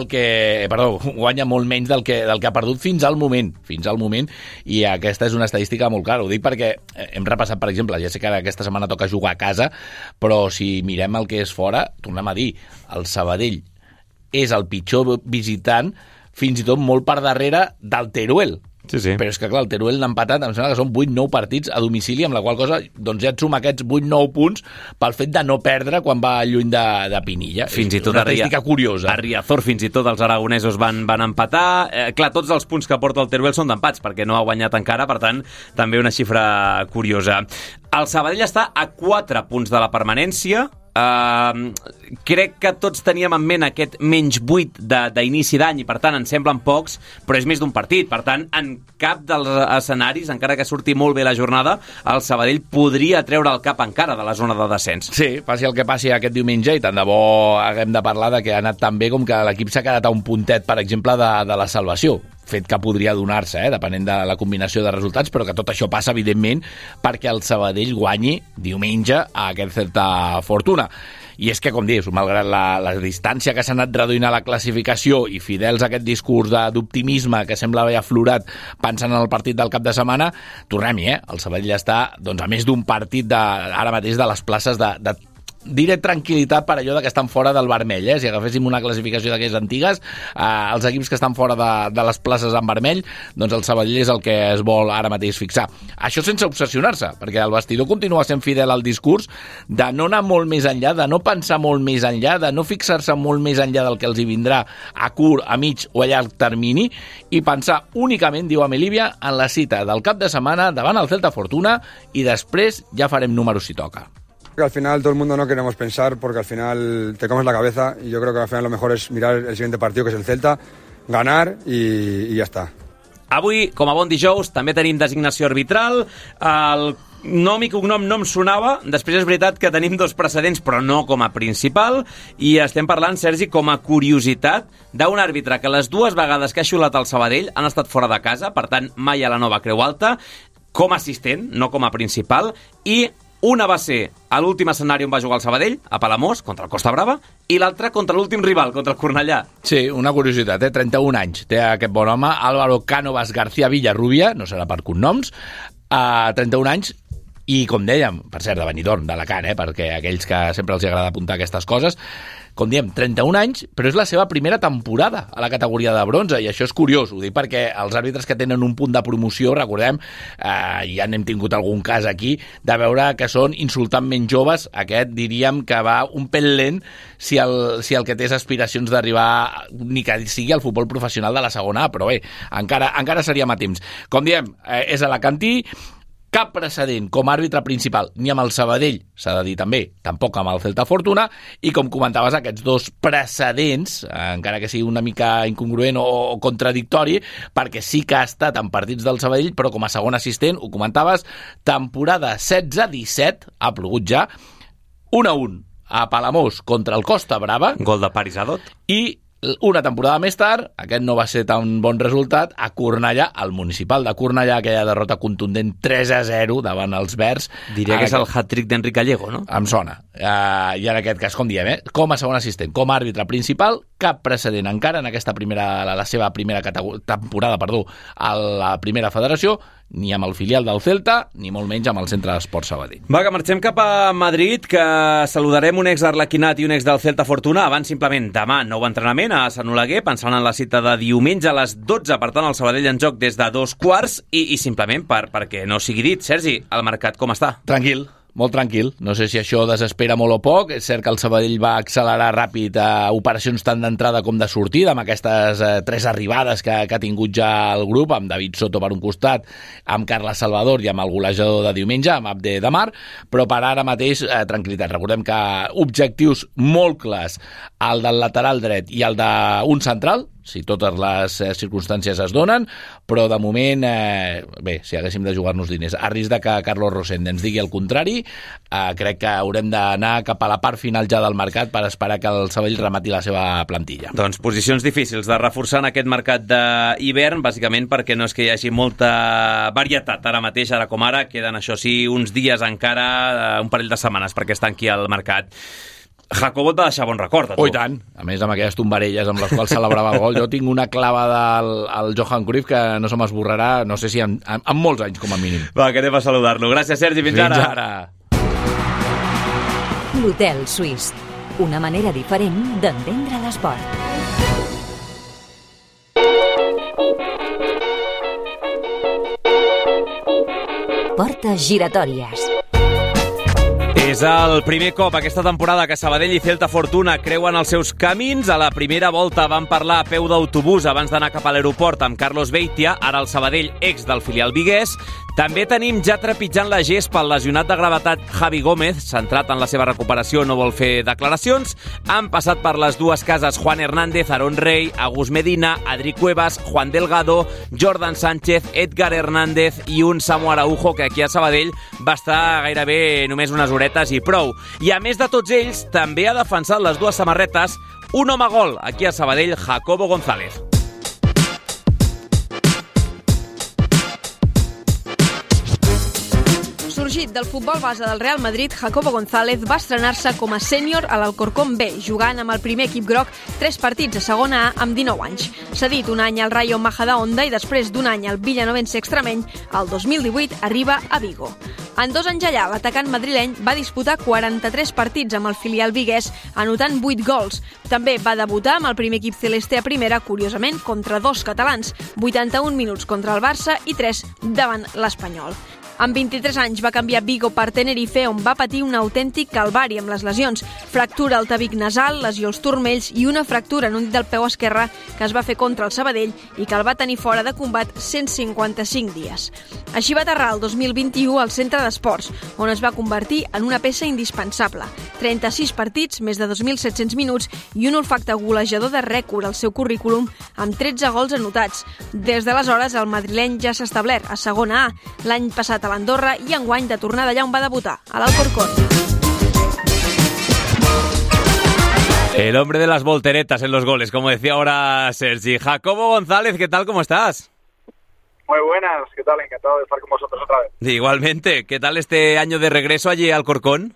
guanya molt menys del que ha perdut fins al moment, i aquesta és una estadística molt clara. Ho dic perquè hem repassat, per exemple, ja sé que aquesta setmana toca jugar a casa, però si mirem el que és fora, tornem a dir, el Sabadell és el pitjor visitant, fins i tot molt per darrere del Teruel. Sí. Però és que, clar, el Teruel n'ha empatat, em sembla que són 8-9 partits a domicili, amb la qual cosa doncs ja et suma aquests 8-9 punts pel fet de no perdre quan va lluny de Pinilla. Fins i tot una estadística curiosa. A Riazor fins i tot els aragonesos van empatar. Clar, tots els punts que porta el Teruel són d'empats, perquè no ha guanyat encara, per tant, també una xifra curiosa. El Sabadell està a 4 punts de la permanència. Crec que tots teníem en ment aquest menys 8 d'inici d'any i per tant ens semblen pocs, però és més d'un partit, per tant en cap dels escenaris, encara que surti molt bé la jornada, el Sabadell podria treure el cap encara de la zona de descens. Sí, passi el que passi aquest diumenge, i tant de bo haguem de parlar de que ha anat tan bé com que l'equip s'ha quedat a un puntet, per exemple, de la salvació, fet que podria donar-se, depenent de la combinació de resultats, però que tot això passa, evidentment, perquè el Sabadell guanyi diumenge a aquest Celta Fortuna. I és que, com dius, malgrat la distància que s'ha anat reduint a la classificació i fidels a aquest discurs d'optimisme que sembla haver aflorat pensant en el partit del cap de setmana, tornem-hi, el Sabadell està a més d'un partit ara mateix de les places de diré tranquil·litat per allò que estan fora del vermell, si agaféssim una classificació d'aquelles antigues, els equips que estan fora de les places en vermell, doncs el Sabadell és el que es vol ara mateix fixar. Això sense obsessionar-se, perquè el vestidor continua sent fidel al discurs de no anar molt més enllà, de no pensar molt més enllà, de no fixar-se molt més enllà del que els hi vindrà a curt, a mig o a llarg termini, i pensar únicament, diu a Melívia, en la cita del cap de setmana davant el Celta Fortuna, i després ja farem números si toca. Que al final todo el mundo no queremos pensar porque al final te comes la cabeza y yo creo que al final lo mejor es mirar el siguiente partido, que es el Celta, ganar y ya está. Avui, com a bon dijous, també tenim designació arbitral. El nom i cognom no em sonava. Després és veritat que tenim 2 precedents, però no com a principal. I estem parlant, Sergi, com a curiositat, d'un àrbitre que les 2 vegades que ha xiulat al Sabadell han estat fora de casa, per tant, mai a la nova Creu Alta, com a assistent, no com a principal, i una va ser a l'últim escenari on va jugar el Sabadell, a Palamós, contra el Costa Brava, i l'altra contra l'últim rival, contra el Cornellà. Sí, una curiositat, 31 anys té aquest bon home, Álvaro Cánovas García Villarrubia, no serà per cognoms, 31 anys, i com dèiem, per cert, de Benidorm, d'Alacant, perquè aquells que sempre els agrada apuntar aquestes coses, com diem, 31 anys, però és la seva primera temporada a la categoria de bronze, i això és curiós, ho dic perquè els àrbitres que tenen un punt de promoció, recordem, ja n'hem tingut algun cas aquí, de veure que són insultantment joves, aquest diríem que va un pèl lent si el que té és aspiracions d'arribar, ni que sigui al futbol professional de la segona A, però bé, encara seríem a temps. Com diem, és alacantí, cap precedent com a àrbitre principal ni amb el Sabadell, s'ha de dir també, tampoc amb el Celta Fortuna, i com comentaves, aquests 2 precedents, encara que sigui una mica incongruent o contradictori, perquè sí que ha estat en partits del Sabadell, però com a segon assistent, ho comentaves, temporada 16-17, ha plogut ja, 1-1 a Palamós contra el Costa Brava. Gol de Paris Adot. I una temporada més tard, aquest no va ser tan bon resultat, a Cornellà, al municipal de Cornellà, aquella derrota contundent 3-0 davant els verds. Diria que és el hat-trick d'Enric Gallego, no? Em sona. I en aquest cas, com diem, com a segon assistent, com a àrbitre principal, cap precedent encara en aquesta la seva primera temporada, a la primera federació, ni amb el filial del Celta, ni molt menys amb el Centre d'Esports Sabadell. Va, que marxem cap a Madrid, que saludarem un ex-arlequinat i un ex del Celta Fortuna. Abans, simplement, demà, nou entrenament a Sant Oleguer, pensant en la cita de diumenge a les 12, per tant, el Sabadell en joc des de 2:15, i simplement perquè no sigui dit. Sergi, el mercat com està? Tranquil. Molt tranquil, no sé si això desespera molt o poc, és cert que el Sabadell va accelerar ràpid a operacions tant d'entrada com de sortida, amb aquestes 3 arribades que ha tingut ja el grup, amb David Soto per un costat, amb Carles Salvador i amb el golejador de diumenge, amb Abde Damar, però per ara mateix tranquil·litat. Recordem que objectius molt clars, el del lateral dret i el d'un central, si totes les circumstàncies es donen, però de moment, bé, si haguéssim de jugar-nos diners, a risc de que Carlos Rosende ens digui el contrari, crec que haurem d'anar cap a la part final ja del mercat per esperar que el Sabadell remati la seva plantilla. Doncs posicions difícils de reforçar en aquest mercat d'hivern, bàsicament perquè no és que hi hagi molta varietat ara mateix, ara com ara, queden això sí uns dies encara, un parell de setmanes perquè es tanqui el mercat. Jacobo et va deixar bon record, a tu. Oh, i tant. A més, amb aquelles tombarelles amb les quals celebrava el gol, jo tinc una clavada al Johan Cruyff que no se m'esborrarà, no sé si en molts anys, com a mínim. Va, que anem a saludar-lo. Gràcies, Sergi. Fins ara. Fins ara. L'Hotel Suís. Una manera diferent d'entendre l'esport. Portes giratòries. És el primer cop aquesta temporada que Sabadell i Celta Fortuna creuen els seus camins. A la primera volta van parlar a peu d'autobús abans d'anar cap a l'aeroport amb Carlos Beitia, ara el Sabadell, ex del filial viguès. També tenim ja trepitjant la gespa el lesionat de gravetat Javi Gómez, centrat en la seva recuperació, no vol fer declaracions. Han passat per les 2 cases Juan Hernández, Aaron Rey, Agus Medina, Adri Cuevas, Juan Delgado, Jordan Sánchez, Edgar Hernández i un Samu Araujo, que aquí a Sabadell va estar gairebé només unes horetes i prou. I a més de tots ells, també ha defensat les 2 samarretes un home gol aquí a Sabadell, Jacobo González. Sorgit del futbol base del Real Madrid, Jacobo González va estrenar-se com a sènior a l'Alcorcón B, jugant amb el primer equip groc 3 partits a segona A amb 19 anys. Cedit un any al Rayo Majadahonda i després d'un any al Villanovense Extremeny, el 2018 arriba a Vigo. En 2 anys allà, l'atacant madrileny va disputar 43 partits amb el filial viguès, anotant 8 gols. També va debutar amb el primer equip celeste a primera, curiosament, contra 2 catalans, 81 minuts contra el Barça i 3 davant l'Espanyol. Amb 23 anys va canviar Vigo per Tenerife, on va patir un autèntic calvari amb les lesions. Fractura al tabic nasal, lesió als turmells i una fractura en un dit del peu esquerre que es va fer contra el Sabadell i que el va tenir fora de combat 155 dies. Així va aterrar el 2021 al centre d'esports, on es va convertir en una peça indispensable. 36 partits, més de 2.700 minuts i un olfacte golejador de rècord al seu currículum amb 13 gols anotats. Des d'aleshores, el madrileny ja s'ha establert a segona A, l'any passat a l'Andorra i enguany de tornar d'allà on va debutar, a l'Alcorcón. El hombre de las volteretas en los goles, como decía ahora Sergi. Jacobo González, ¿qué tal? ¿Cómo estás? Muy buenas, ¿qué tal? Encantado de estar con vosotros otra vez. Igualmente, ¿qué tal este año de regreso allí al Alcorcón?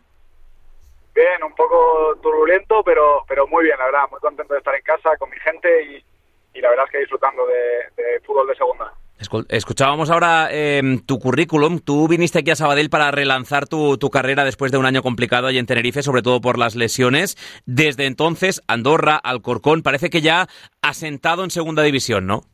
Bien, un poco turbulento, pero muy bien, la verdad. Muy contento de estar en casa con mi gente y la verdad es que disfrutando de fútbol de segunda. Escuchábamos ahora tu currículum. Tú viniste aquí a Sabadell para relanzar tu carrera después de un año complicado allí en Tenerife, sobre todo por las lesiones. Desde entonces, Andorra, Alcorcón, parece que ya asentado en segunda división, ¿no?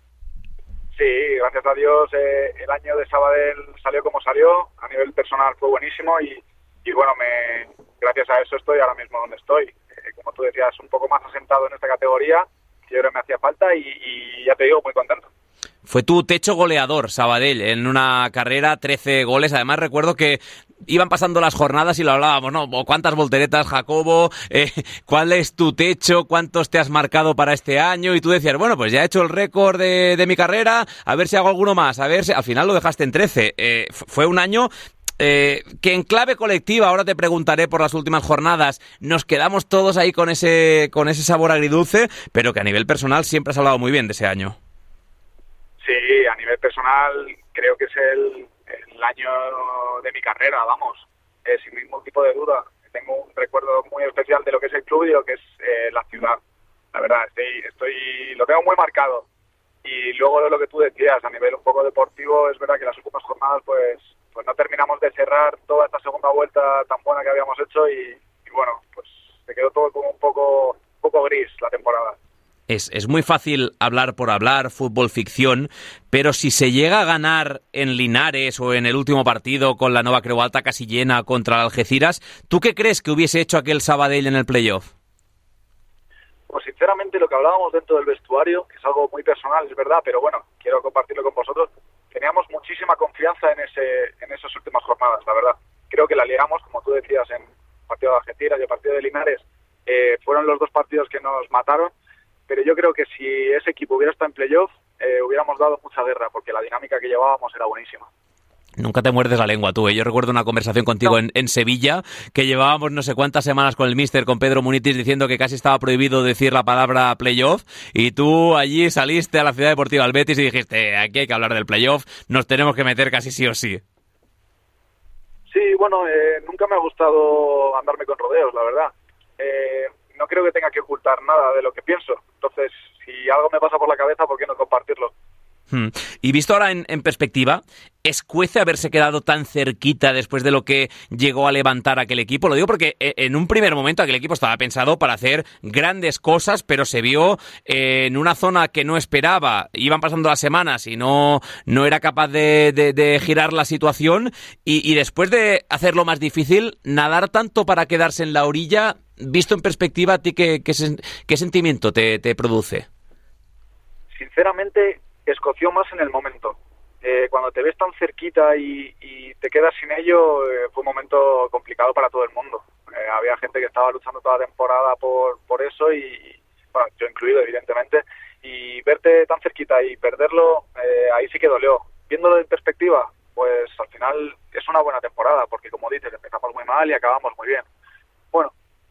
Sí, gracias a Dios el año de Sabadell salió como salió. A nivel personal fue buenísimo y bueno, gracias a eso estoy ahora mismo donde estoy. Como tú decías, un poco más asentado en esta categoría, que yo creo que me hacía falta y ya te digo, muy contento. Fue tu techo goleador, Sabadell, en una carrera, 13 goles. Además, recuerdo que iban pasando las jornadas y lo hablábamos, ¿no? ¿Cuántas volteretas, Jacobo? ¿Cuál es tu techo? ¿Cuántos te has marcado para este año? Y tú decías, bueno, pues ya he hecho el récord de mi carrera, a ver si hago alguno más, a ver si... Al final lo dejaste en 13. Fue un año... que en clave colectiva, ahora te preguntaré por las últimas jornadas, nos quedamos todos ahí con ese sabor agridulce, pero que a nivel personal siempre has hablado muy bien de ese año. Sí, a nivel personal creo que es el año de mi carrera, vamos, sin ningún tipo de duda. Tengo un recuerdo muy especial de lo que es el club y de lo que es la ciudad. La verdad, lo tengo muy marcado. Y luego de lo que tú decías, a nivel un poco deportivo, es verdad que las últimas jornadas pues no terminamos de cerrar toda esta segunda vuelta tan buena que habíamos hecho y bueno, pues se quedó todo como un poco gris la temporada. Es muy fácil hablar por hablar, fútbol ficción, pero si se llega a ganar en Linares o en el último partido con la Nova Creu Alta casi llena contra el Algeciras, ¿tú qué crees que hubiese hecho aquel Sabadell en el playoff? Pues sinceramente lo que hablábamos dentro del vestuario, que es algo muy personal, es verdad, pero bueno, quiero compartirlo con vosotros, teníamos muchísima confianza en esas últimas jornadas, la verdad. Creo que la liamos, como tú decías, en el partido de Algeciras y el partido de Linares, fueron los dos partidos que nos mataron. Pero yo creo que si ese equipo hubiera estado en playoff, hubiéramos dado mucha guerra, porque la dinámica que llevábamos era buenísima. Nunca te muerdes la lengua tú, ¿eh? Yo recuerdo una conversación contigo en Sevilla, que llevábamos no sé cuántas semanas con el míster, con Pedro Munitis, diciendo que casi estaba prohibido decir la palabra playoff, y tú allí saliste a la Ciudad Deportiva del Betis y dijiste, aquí hay que hablar del playoff, nos tenemos que meter casi sí o sí. Sí, bueno, nunca me ha gustado andarme con rodeos, la verdad. No creo que tenga que ocultar nada de lo que pienso. Entonces, si algo me pasa por la cabeza, ¿por qué no compartirlo? Y visto ahora en perspectiva, ¿escuece haberse quedado tan cerquita después de lo que llegó a levantar aquel equipo? Lo digo porque en un primer momento aquel equipo estaba pensado para hacer grandes cosas, pero se vio en una zona que no esperaba. Iban pasando las semanas y no era capaz de girar la situación. Y después de hacerlo más difícil, nadar tanto para quedarse en la orilla, visto en perspectiva, ¿a ti qué sentimiento te produce? Sinceramente, escoció más en el momento. Cuando te ves tan cerquita y te quedas sin ello, fue un momento complicado para todo el mundo. Había gente que estaba luchando toda la temporada por eso y bueno, yo incluido, evidentemente, y verte tan cerquita y perderlo, ahí sí que dolió. Viéndolo en perspectiva, pues al final es una buena temporada, porque como dices, empezamos muy mal y acabamos muy bien. Bueno.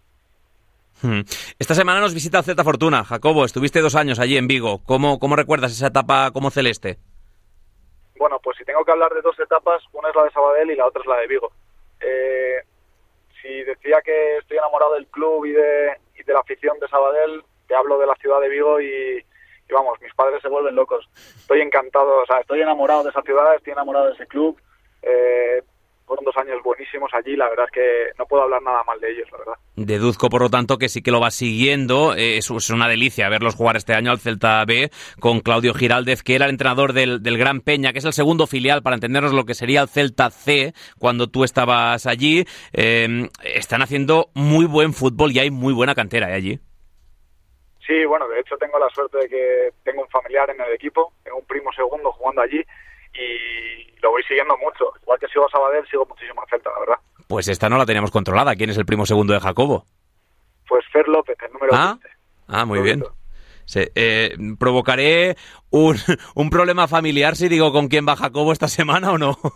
Esta semana nos visita el Celta Fortuna. Jacobo, estuviste 2 años allí en Vigo. ¿Cómo recuerdas esa etapa como celeste? Bueno, pues si tengo que hablar de 2 etapas, una es la de Sabadell y la otra es la de Vigo. Si decía que estoy enamorado del club y de la afición de Sabadell, te hablo de la ciudad de Vigo y vamos, mis padres se vuelven locos. Estoy encantado, o sea, estoy enamorado de esa ciudad, estoy enamorado de ese club. fueron 2 años buenísimos allí, la verdad es que no puedo hablar nada mal de ellos, la verdad. Deduzco, por lo tanto, que sí que lo vas siguiendo. Es una delicia verlos jugar este año al Celta B con Claudio Giraldez, que era el entrenador del Gran Peña, que es el segundo filial, para entendernos lo que sería el Celta C cuando tú estabas allí. Están haciendo muy buen fútbol y hay muy buena cantera allí. Sí, bueno, de hecho tengo la suerte de que tengo un familiar en el equipo, tengo un primo segundo jugando allí y lo voy siguiendo mucho. Igual que sigo a Sabadell, sigo muchísimo a Celta, la verdad. Pues esta no la teníamos controlada. ¿Quién es el primo segundo de Jacobo? Pues Fer López, el número 20. Muy bien. ¿Provocaré un problema familiar si digo con quién va Jacobo esta semana o no?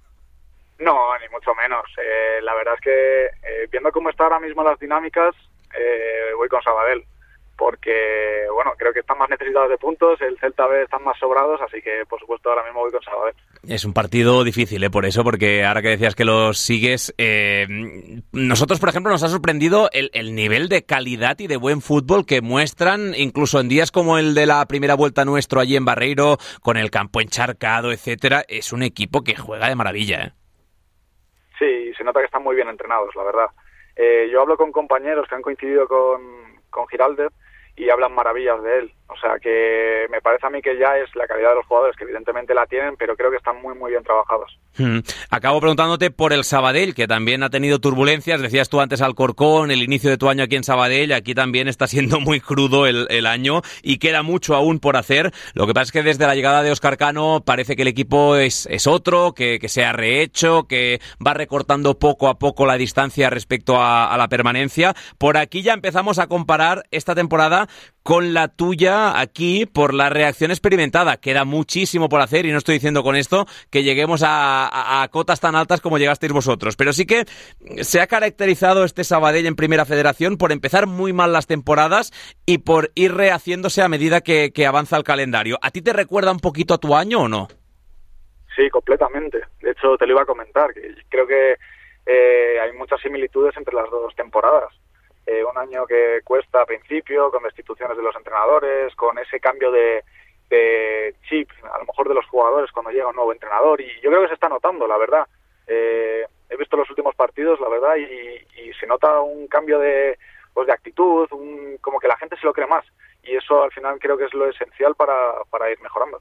No, ni mucho menos. La verdad es que viendo cómo están ahora mismo las dinámicas, voy con Sabadell. Porque, bueno, creo que están más necesitados de puntos, el Celta B están más sobrados, así que, por supuesto, ahora mismo voy con Sabadell. Es un partido difícil, por eso, porque ahora que decías que los sigues, nosotros, por ejemplo, nos ha sorprendido el nivel de calidad y de buen fútbol que muestran, incluso en días como el de la primera vuelta nuestro allí en Barreiro, con el campo encharcado, etcétera. Es un equipo que juega de maravilla, Sí, se nota que están muy bien entrenados, la verdad. Yo hablo con compañeros que han coincidido con Giraldez y hablan maravillas de él. O sea que me parece a mí que ya es la calidad de los jugadores, que evidentemente la tienen, pero creo que están muy, muy bien trabajados. Acabo preguntándote por el Sabadell, que también ha tenido turbulencias. Decías tú antes Alcorcón, el inicio de tu año aquí en Sabadell. Aquí también está siendo muy crudo el año y queda mucho aún por hacer. Lo que pasa es que desde la llegada de Óscar Cano parece que el equipo es otro, que se ha rehecho, que va recortando poco a poco la distancia respecto a la permanencia. Por aquí ya empezamos a comparar esta temporada con la tuya aquí por la reacción experimentada. Queda muchísimo por hacer y no estoy diciendo con esto que lleguemos a cotas tan altas como llegasteis vosotros, pero sí que se ha caracterizado este Sabadell en Primera Federación por empezar muy mal las temporadas y por ir rehaciéndose a medida que avanza el calendario. ¿A ti te recuerda un poquito a tu año o no? Sí, completamente. De hecho, te lo iba a comentar, que creo que hay muchas similitudes entre las dos temporadas. Un año que cuesta a principio, con destituciones de los entrenadores, con ese cambio de chip, a lo mejor de los jugadores cuando llega un nuevo entrenador, y yo creo que se está notando, la verdad. He visto los últimos partidos, la verdad, y se nota un cambio de actitud, como que la gente se lo cree más. Y eso al final creo que es lo esencial para ir mejorando.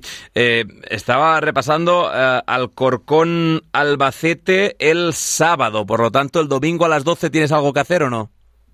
Estaba repasando Alcorcón Albacete el sábado, por lo tanto el domingo a las 12 ¿tienes algo que hacer o no?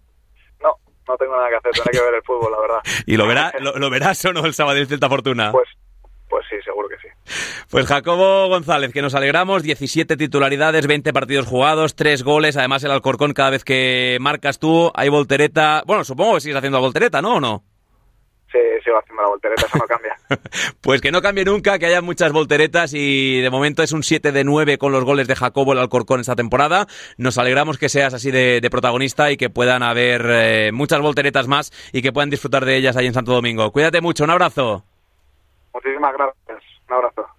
No tengo nada que hacer, tendré que ver el fútbol, la verdad. ¿Y lo verás o no el Sabadell Celta Fortuna? Pues sí, seguro que sí. Pues Jacobo González, que nos alegramos, 17 titularidades, 20 partidos jugados, 3 goles, además el Alcorcón cada vez que marcas tú, hay voltereta. Bueno, supongo que sigues haciendo voltereta, ¿no o no? Sí, sigo haciendo la voltereta, eso no cambia. Pues que no cambie nunca, que haya muchas volteretas y de momento es un 7 de 9 con los goles de Jacobo el Alcorcón esta temporada. Nos alegramos que seas así de protagonista y que puedan haber muchas volteretas más y que puedan disfrutar de ellas ahí en Santo Domingo. Cuídate mucho, un abrazo. Muchísimas gracias, un abrazo.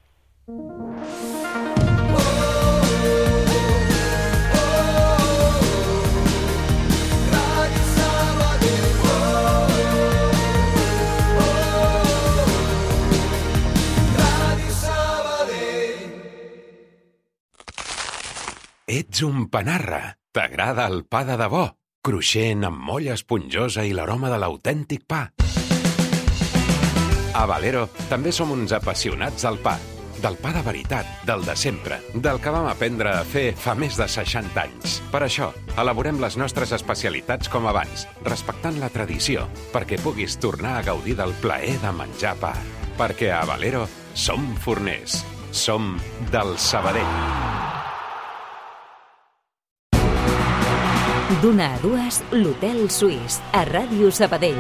Ets un panarra. T'agrada el pa de debò, cruixent amb molla esponjosa i l'aroma de l'autèntic pa. A Valero també som uns apassionats del pa. Del pa de veritat, del de sempre, del que vam aprendre a fer fa més de 60 anys. Per això, elaborem les nostres especialitats com abans, respectant la tradició, perquè puguis tornar a gaudir del plaer de menjar pa. Perquè a Valero som forners. Som del Sabadell. D'una a dues, l'Hotel Suís, a Ràdio Sabadell.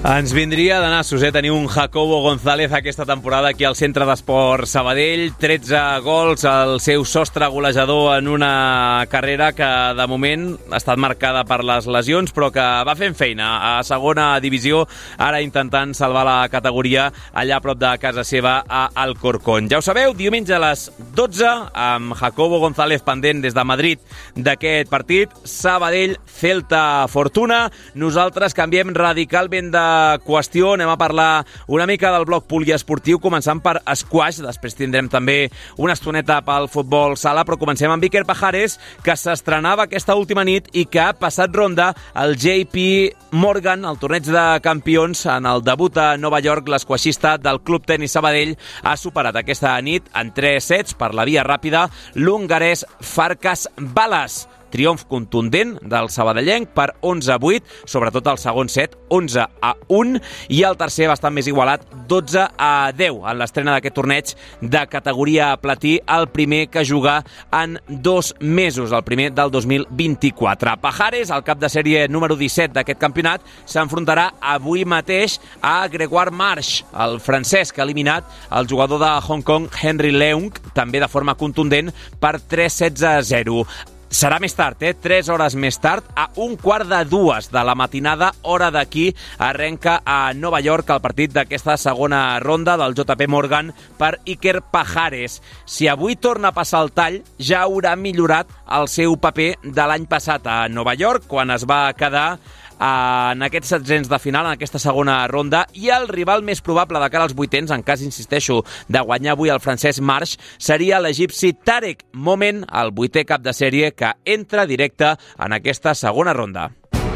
Ens vindria de nassos, tenir un Jacobo González aquesta temporada aquí al Centre d'Esport Sabadell. 13 gols, el seu sostre golejador en una carrera que de moment ha estat marcada per les lesions, però que va fent feina a segona divisió, ara intentant salvar la categoria allà a prop de casa seva a Alcorcón. Ja ho sabeu, diumenge a les 12 amb Jacobo González pendent des de Madrid d'aquest partit. Sabadell, Celta, Fortuna. Nosaltres canviem radicalment de qüestió, anem a parlar una mica del bloc poliesportiu, començant per squash, després tindrem també una estoneta pel futbol sala, però comencem amb Iker Pajares, que s'estrenava aquesta última nit i que ha passat ronda al JP Morgan, el torneig de campions. En el debut a Nova York, l'esquaixista del Club Tenis Sabadell ha superat aquesta nit en 3 sets per la via ràpida l'hongarès Farkas Balas. Triomf contundent del sabadellenc per 11-8, sobretot el segon set, 11-1, i el tercer bastant més igualat, 12-10, en l'estrena d'aquest torneig de categoria platí, el primer que juga en 2 mesos, el primer del 2024. Pajares, el cap de sèrie número 17 d'aquest campionat, s'enfrontarà avui mateix a Gregoire March, el francès que ha eliminat el jugador de Hong Kong, Henry Leung, també de forma contundent, per 3-16-0. Serà més tard, 3 hores més tard, a 1:45 de la matinada, hora d'aquí, arrenca a Nova York el partit d'aquesta segona ronda del JP Morgan per Iker Pajares. Si avui torna a passar el tall, ja haurà millorat el seu paper de l'any passat a Nova York, quan es va quedar en aquests setzents de final, en aquesta segona ronda, i el rival més probable de cara als vuitens, en cas, insisteixo, de guanyar avui el francès March, seria l'egipci Tarek Momen, el 8è cap de sèrie, que entra directe en aquesta segona ronda.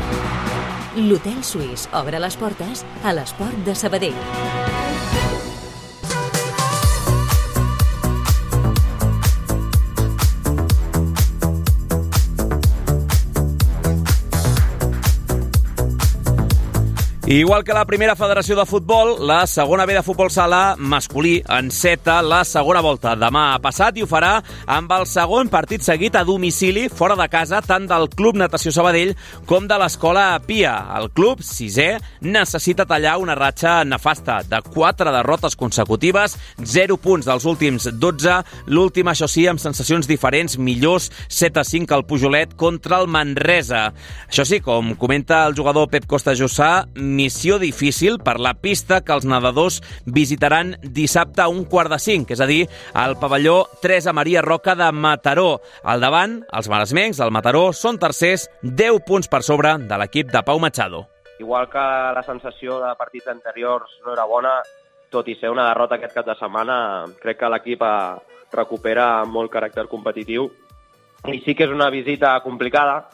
L'Hotel Suís obre les portes a l'esport de Sabadell. Igual que la primera federació de futbol, la segona B de futbol sala masculí enceta la segona volta demà passat i ho farà amb el segon partit seguit a domicili, fora de casa, tant del Club Natació Sabadell com de l'Escola Pia. El club, 6è, necessita tallar una ratxa nefasta de 4 derrotes consecutives, 0 punts dels últims 12, l'última, això sí, amb sensacions diferents, millors, 7-5 al Pujolet contra el Manresa. Això sí, com comenta el jugador Pep Costa Jussà, missió difícil per la pista que els nedadors visitaran dissabte a 4:45, és a dir, al pavelló Teresa Maria Roca de Mataró. Al davant, els maresmencs del Mataró són tercers, 10 punts per sobre de l'equip de Pau Machado. Igual que la sensació de partits anteriors no era bona, tot i ser una derrota aquest cap de setmana, crec que l'equip recupera molt caràcter competitiu. I sí que és una visita complicada,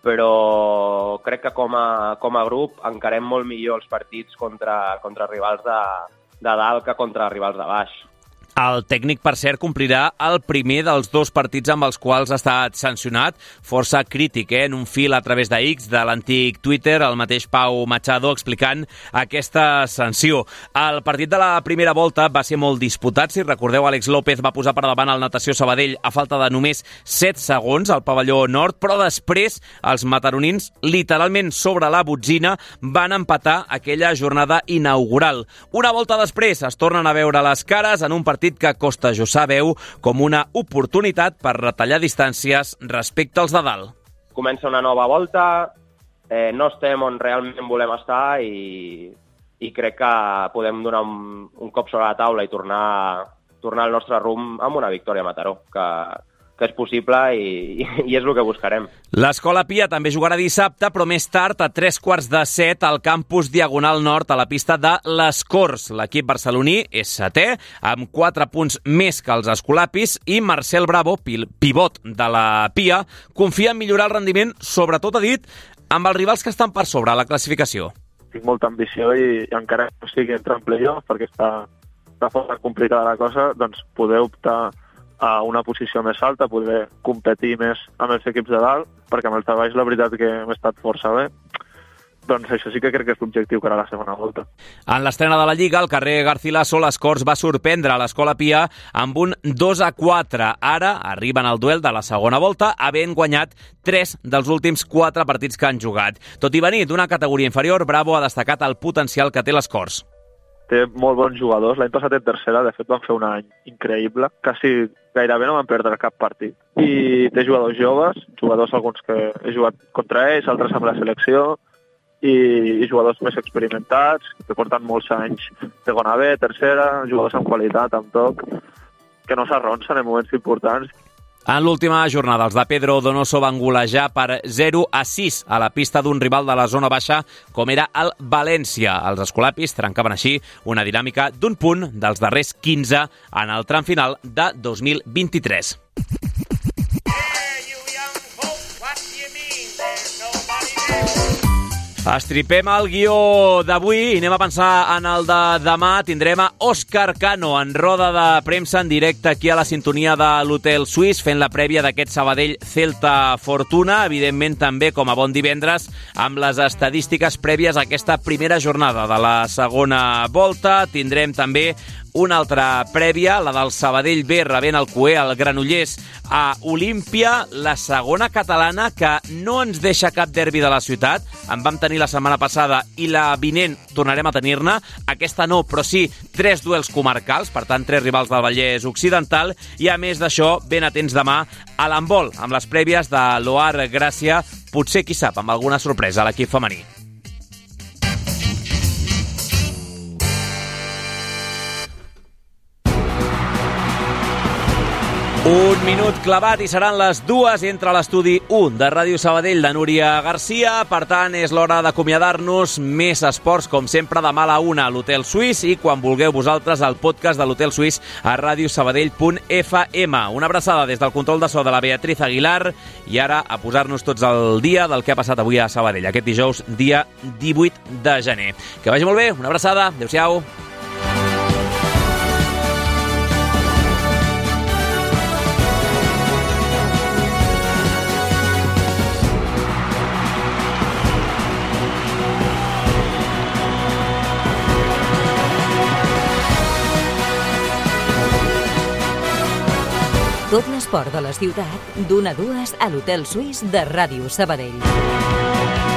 però crec que com a grup encarem molt millor els partits contra rivals de dalt que contra rivals de baix. El tècnic, per cert, complirà el primer dels 2 partits amb els quals ha estat sancionat, força crític, en un fil a través de X de l'antic Twitter, el mateix Pau Machado explicant aquesta sanció. El partit de la primera volta va ser molt disputat. Si recordeu, Àlex López va posar per davant el Natació Sabadell a falta de només 7 segons al pavelló nord, però després els mataronins, literalment sobre la botzina, van empatar aquella jornada inaugural. Una volta després es tornen a veure les cares en un partit que Costa Jussà veu com una oportunitat per retallar distàncies respecte als de dalt. Comença una nova volta, no estem on realment volem estar i crec que podem donar un cop sobre la taula i tornar al nostre rumb amb una victòria a Mataró, que és possible i és el que buscarem. L'Escola Pia també jugarà dissabte, però més tard, a 6:45, al campus Diagonal Nord, a la pista de Les Corts. L'equip barceloní és 7è, amb 4 punts més que els escolapis, i Marcel Bravo, pivot de la Pia, confia en millorar el rendiment, sobretot, ha dit, amb els rivals que estan per sobre a la classificació. Tinc molta ambició i encara no estic entre en playoff, perquè està força complicada la cosa, doncs poder optar a una posició més alta, poder competir més amb els equips de dalt, perquè amb els de baix la veritat que hem estat força bé, doncs això sí que crec que és l'objectiu que era la segona volta. En l'estrena de la Lliga, al carrer Garcilaso, les Corts va sorprendre l'Escola Pia amb un 2-4. Ara arriben al duel de la segona volta, havent guanyat 3 dels últims 4 partits que han jugat. Tot i venir d'una categoria inferior, Bravo ha destacat el potencial que té les Corts. Té molt bons jugadors. L'any passat en tercera, de fet, van fer un any increïble. Quasi gairebé no van perdre cap partit. I té jugadors joves, jugadors alguns que he jugat contra ells, altres amb la selecció, i jugadors més experimentats, que porten molts anys segona B, tercera, jugadors amb qualitat, amb toc, que no s'arronsen en moments importants. En l'última jornada, els de Pedro Donoso van golejar per 0-6 a la pista d'un rival de la zona baixa, com era el València. Els escolapis trencaven així una dinàmica d'un punt dels darrers 15 en el tram final de 2023. Estripem el guió d'avui i anem a pensar en el de demà. Tindrem a Òscar Cano en roda de premsa en directe aquí a la sintonia de l'Hotel Suís, fent la prèvia d'aquest Sabadell Celta Fortuna, evidentment també com a bon divendres amb les estadístiques prèvies a aquesta primera jornada de la segona volta. Tindrem també una altra prèvia, la del Sabadell B rebent el Cué, el Granollers a Olímpia, la segona catalana que no ens deixa cap derbi de la ciutat. En vam tenir la setmana passada i la vinent tornarem a tenir-ne. Aquesta no, però sí 3 duels comarcals, per tant 3 rivals del Vallès Occidental, i a més d'això ben atents demà a l'handbol, amb les prèvies de l'Oar Gràcia, potser qui sap amb alguna sorpresa a l'equip femení. Un minut clavat i seran les 2 entre l'estudi 1 de Ràdio Sabadell de Núria Garcia. Per tant, és l'hora d'acomiadar-nos. Més esports, com sempre, demà a la 1 a l'Hotel Suís i quan vulgueu vosaltres el podcast de l'Hotel Suís a radiosabadell.fm. Una abraçada des del control de so de la Beatriz Aguilar i ara a posar-nos tots al dia del que ha passat avui a Sabadell, aquest dijous, dia 18 de gener. Que vagi molt bé, una abraçada, adéu-siau. Tot l'esport de la ciutat, d'1 a 2 a l'Hotel Suís de Ràdio Sabadell.